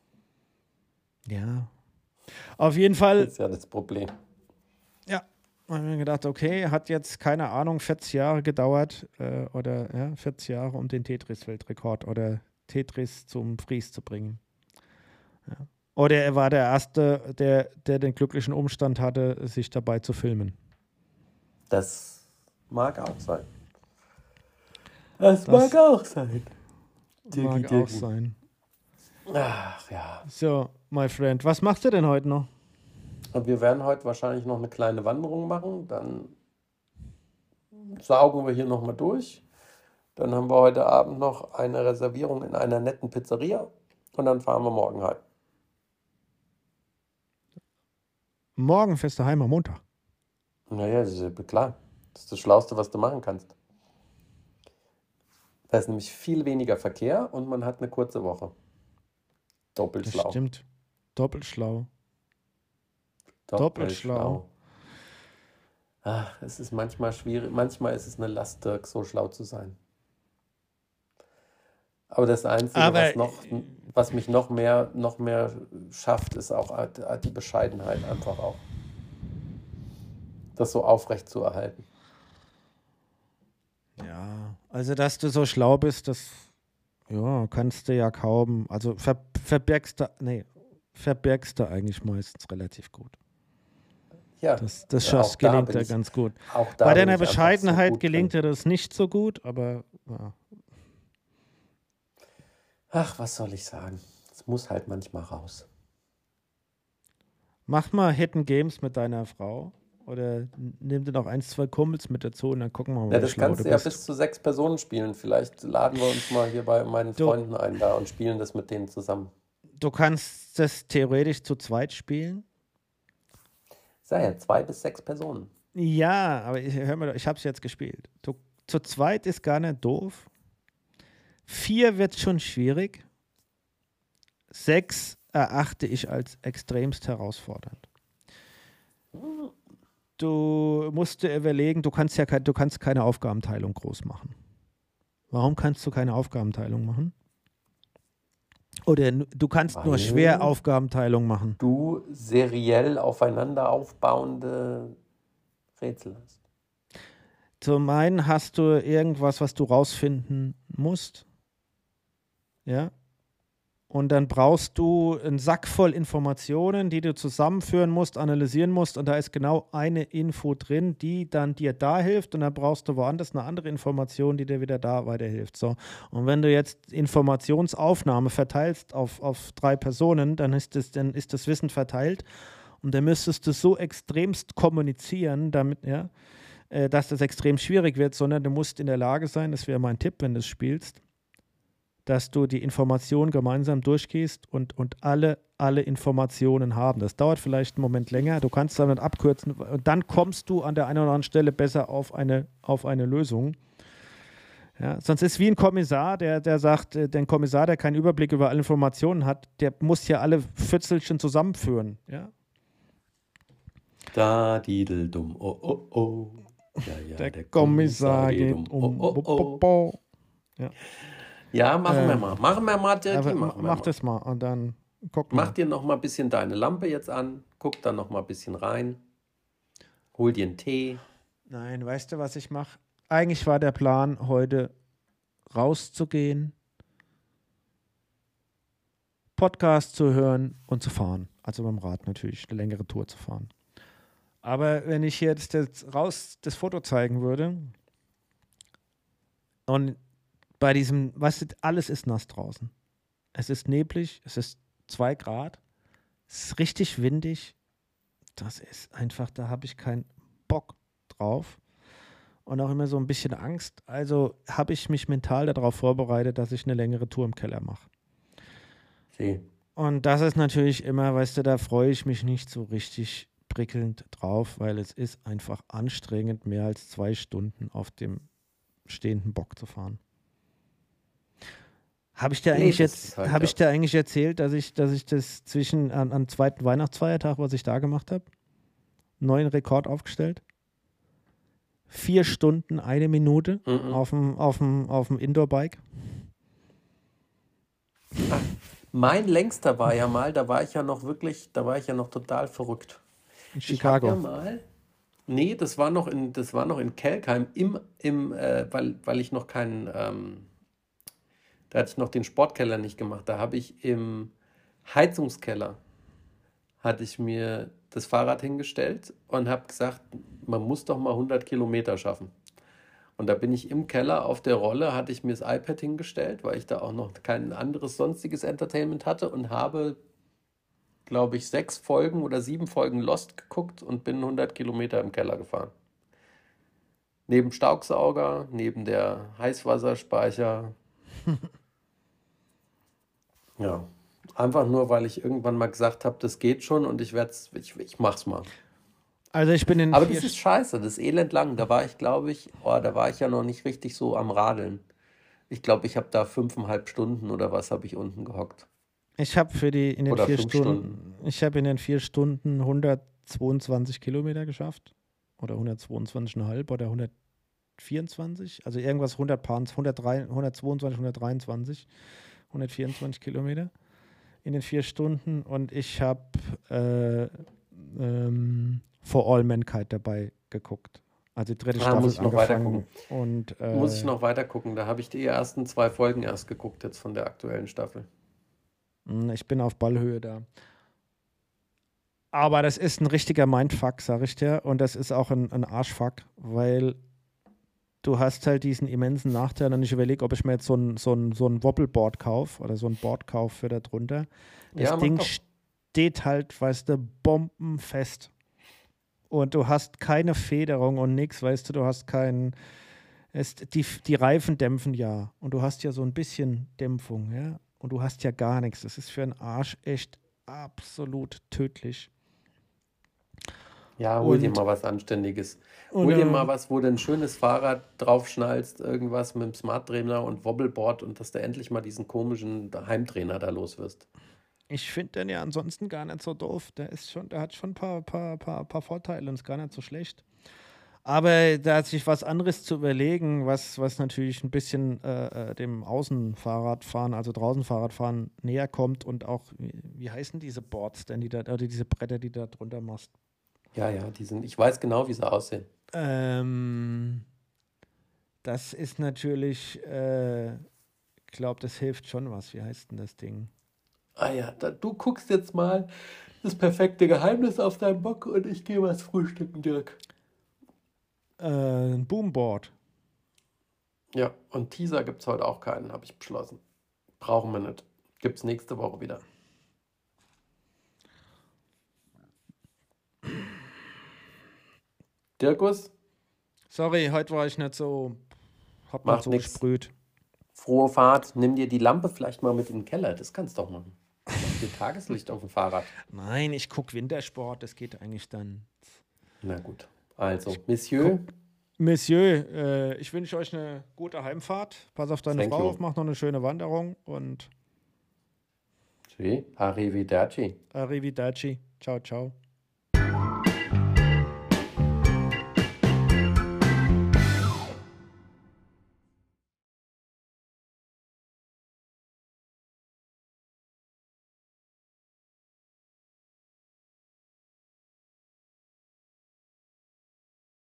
Ja. Auf jeden Fall, Das ist ja das Problem. ja, haben wir gedacht, okay, hat jetzt, keine Ahnung, 40 Jahre gedauert, 40 Jahre, um den Tetris-Weltrekord oder Tetris zum Freeze zu bringen. Ja. Oder er war der Erste, der den glücklichen Umstand hatte, sich dabei zu filmen. Das mag auch sein. Das mag auch sein. Mag auch sein. Ach ja. So, my friend, was machst du denn heute noch? Und wir werden heute wahrscheinlich noch eine kleine Wanderung machen. Dann saugen wir hier nochmal durch. Dann haben wir heute Abend noch eine Reservierung in einer netten Pizzeria. Und dann fahren wir morgen heim. Morgen fährst du heim am Montag. Naja, das ist ja klar. Das ist das Schlauste, was du machen kannst. Da ist nämlich viel weniger Verkehr und man hat eine kurze Woche. Doppelt Das schlau. stimmt. Doppelt schlau. Doppelt schlau. Ach, es ist manchmal schwierig. Manchmal ist es eine Last, Dirk, so schlau zu sein. Aber das Einzige, was mich noch mehr schafft, ist auch die Bescheidenheit einfach auch. Das so aufrecht zu erhalten. Ja, also dass du so schlau bist, das kannst du ja kaum. Also verbirgst du eigentlich meistens relativ gut. Ja, Das auch da gelingt bin dir ich- ganz gut. auch da Bei bin deiner ich einfach so Bescheidenheit gut gelingt drin. dir das nicht so gut, aber ja. Ach, was soll ich sagen? Es muss halt manchmal raus. Mach mal Hidden Games mit deiner Frau oder nimm dir noch 1, 2 Kumpels mit dazu und dann gucken wir mal, Ja, wie das schlau kannst du du ja bist. bis zu 6 Personen spielen. Vielleicht laden wir uns mal hier bei meinen Du- Freunden ein da und spielen das mit denen zusammen. Du kannst das theoretisch zu zweit spielen. Sei ja 2 bis 6 Personen. Ja, aber hör mal, ich habe es jetzt gespielt. Zu zweit ist gar nicht doof. 4 wird schon schwierig. 6 erachte ich als extremst herausfordernd. Du musst dir überlegen, du kannst keine Aufgabenteilung groß machen. Warum kannst du keine Aufgabenteilung machen? Oder du kannst nur Weil schwer Aufgabenteilung machen. du seriell aufeinander aufbauende Rätsel hast. Zum einen hast du irgendwas, was du rausfinden musst. Ja. Und dann brauchst du einen Sack voll Informationen, die du zusammenführen musst, analysieren musst. Und da ist genau eine Info drin, die dann dir da hilft. Und dann brauchst du woanders eine andere Information, die dir wieder da weiterhilft. So. Und wenn du jetzt Informationsaufnahme verteilst auf 3 Personen, dann ist das Wissen verteilt. Und dann müsstest du so extremst kommunizieren, dass das extrem schwierig wird, sondern du musst in der Lage sein, das wäre mein Tipp, wenn du es spielst, dass du die Informationen gemeinsam durchgehst und alle Informationen haben. Das dauert vielleicht einen Moment länger, du kannst damit abkürzen und dann kommst du an der einen oder anderen Stelle besser auf eine Lösung. Ja, sonst ist es wie ein Kommissar, der sagt, der Kommissar, der keinen Überblick über alle Informationen hat, der muss ja alle Fürzelchen zusammenführen. Ja? Da, didel, dumm, oh, oh, oh. Ja, Der Kommissar geht dumm, um. oh, oh, oh. Ja. Ja, machen wir mal. Machen wir mal, Dirki, Aber machen wir mach mal. das mal und dann guck Mach mal. dir noch mal ein bisschen deine Lampe jetzt an. Guck dann noch mal ein bisschen rein. Hol dir einen Tee. Nein, weißt du, was ich mache? Eigentlich war der Plan, heute rauszugehen, Podcast zu hören und zu fahren. Also beim Rad natürlich, eine längere Tour zu fahren. Aber wenn ich jetzt das Foto zeigen würde und bei diesem, weißt du, alles ist nass draußen. Es ist neblig, es ist 2 Grad, es ist richtig windig. Das ist einfach, da habe ich keinen Bock drauf. und auch immer so ein bisschen Angst. Also habe ich mich mental darauf vorbereitet, dass ich eine längere Tour im Keller mache. See. Und das ist natürlich immer, weißt du, da freue ich mich nicht so richtig prickelnd drauf, weil es ist einfach anstrengend, mehr als 2 Stunden auf dem stehenden Bock zu fahren. Habe ich dir eigentlich erzählt, dass ich das zwischen am zweiten Weihnachtsfeiertag, was ich da gemacht habe, neuen Rekord aufgestellt? 4 Stunden, 1 Minute auf dem Indoor-Bike. Ach, mein längster war ja mal, da war ich ja noch total verrückt. In Ich habe ja Chicago. mal, nee, das war noch in Kelkheim, weil ich noch da hatte ich noch den Sportkeller nicht gemacht. Da habe ich im Heizungskeller, hatte ich mir das Fahrrad hingestellt und habe gesagt, man muss doch mal 100 Kilometer schaffen. Und da bin ich im Keller auf der Rolle, hatte ich mir das iPad hingestellt, weil ich da auch noch kein anderes sonstiges Entertainment hatte und habe, glaube ich, 6 Folgen oder 7 Folgen Lost geguckt und bin 100 Kilometer im Keller gefahren. Neben Staubsauger, neben der Heißwasserspeicher. Ja, einfach nur, weil ich irgendwann mal gesagt habe, das geht schon und ich mach's mal. Also ich bin in Aber 4 das ist scheiße, das ist elend lang. Da war ich, glaube ich, da war ich ja noch nicht richtig so am Radeln. Ich glaube, ich habe da 5,5 Stunden oder was habe ich unten gehockt. Ich habe in den Oder 4 5 Stunden. Stunden, ich habe in den 4 Stunden 122 Kilometer geschafft. Oder 122,5 oder 124. Also irgendwas 122, 123, 124 Kilometer in den 4 Stunden. Und ich habe For All Mankind dabei geguckt. Also die 3. Staffel Muss ich noch weiter gucken. Und Muss ich noch weiter gucken. Da habe ich die ersten 2 Folgen erst geguckt jetzt von der aktuellen Staffel. ich bin auf Ballhöhe da. Aber das ist ein richtiger Mindfuck, sag ich dir. Und das ist auch ein Arschfuck, weil du hast halt diesen immensen Nachteil. Und ich überlege, ob ich mir jetzt so ein Wobbleboard kaufe oder so ein Board kaufe für da drunter. Das Ja, mach Ding doch. steht halt, weißt du, bombenfest. Und du hast keine Federung und nichts, weißt du, die Reifen dämpfen ja. Und du hast ja so ein bisschen Dämpfung, ja. Und du hast ja gar nichts. Das ist für einen Arsch echt absolut tödlich. Ja, hol dir Und, mal was Anständiges. und Hol dir mal was, wo du ein schönes Fahrrad draufschnallst, irgendwas mit dem Smart-Trainer und Wobbleboard und dass du endlich mal diesen komischen Heimtrainer da los wirst. ich finde den ja ansonsten gar nicht so doof. Der hat schon ein paar Vorteile und ist gar nicht so schlecht. Aber da hat sich was anderes zu überlegen, was natürlich ein bisschen dem Außenfahrradfahren, also draußen Fahrradfahren näher kommt und auch, wie heißen diese Boards denn, oder diese Bretter, die du da drunter machst? Ja, ich weiß genau, wie sie aussehen. Das ist natürlich, ich glaube, das hilft schon was. Wie heißt denn das Ding? Ah ja, du guckst jetzt mal das perfekte Geheimnis auf deinem Bock und ich gehe was frühstücken, Dirk. Ein Boomboard. Ja, und Teaser gibt es heute auch keinen, habe ich beschlossen. Brauchen wir nicht. Gibt es nächste Woche wieder. Dirkus, Sorry, heute war ich nicht so, hab nicht macht so nix. gesprüht. Frohe Fahrt. Nimm dir die Lampe vielleicht mal mit in den Keller. Das kannst du doch machen. Mach dir Tageslicht auf dem Fahrrad. Nein, ich gucke Wintersport, das geht eigentlich dann. Na gut. Also, Monsieur, Monsieur, ich wünsche euch eine gute Heimfahrt. Pass auf deine thank Frau you. auf, mach noch eine schöne Wanderung und Arrivederci. arrivederci. Ciao, ciao.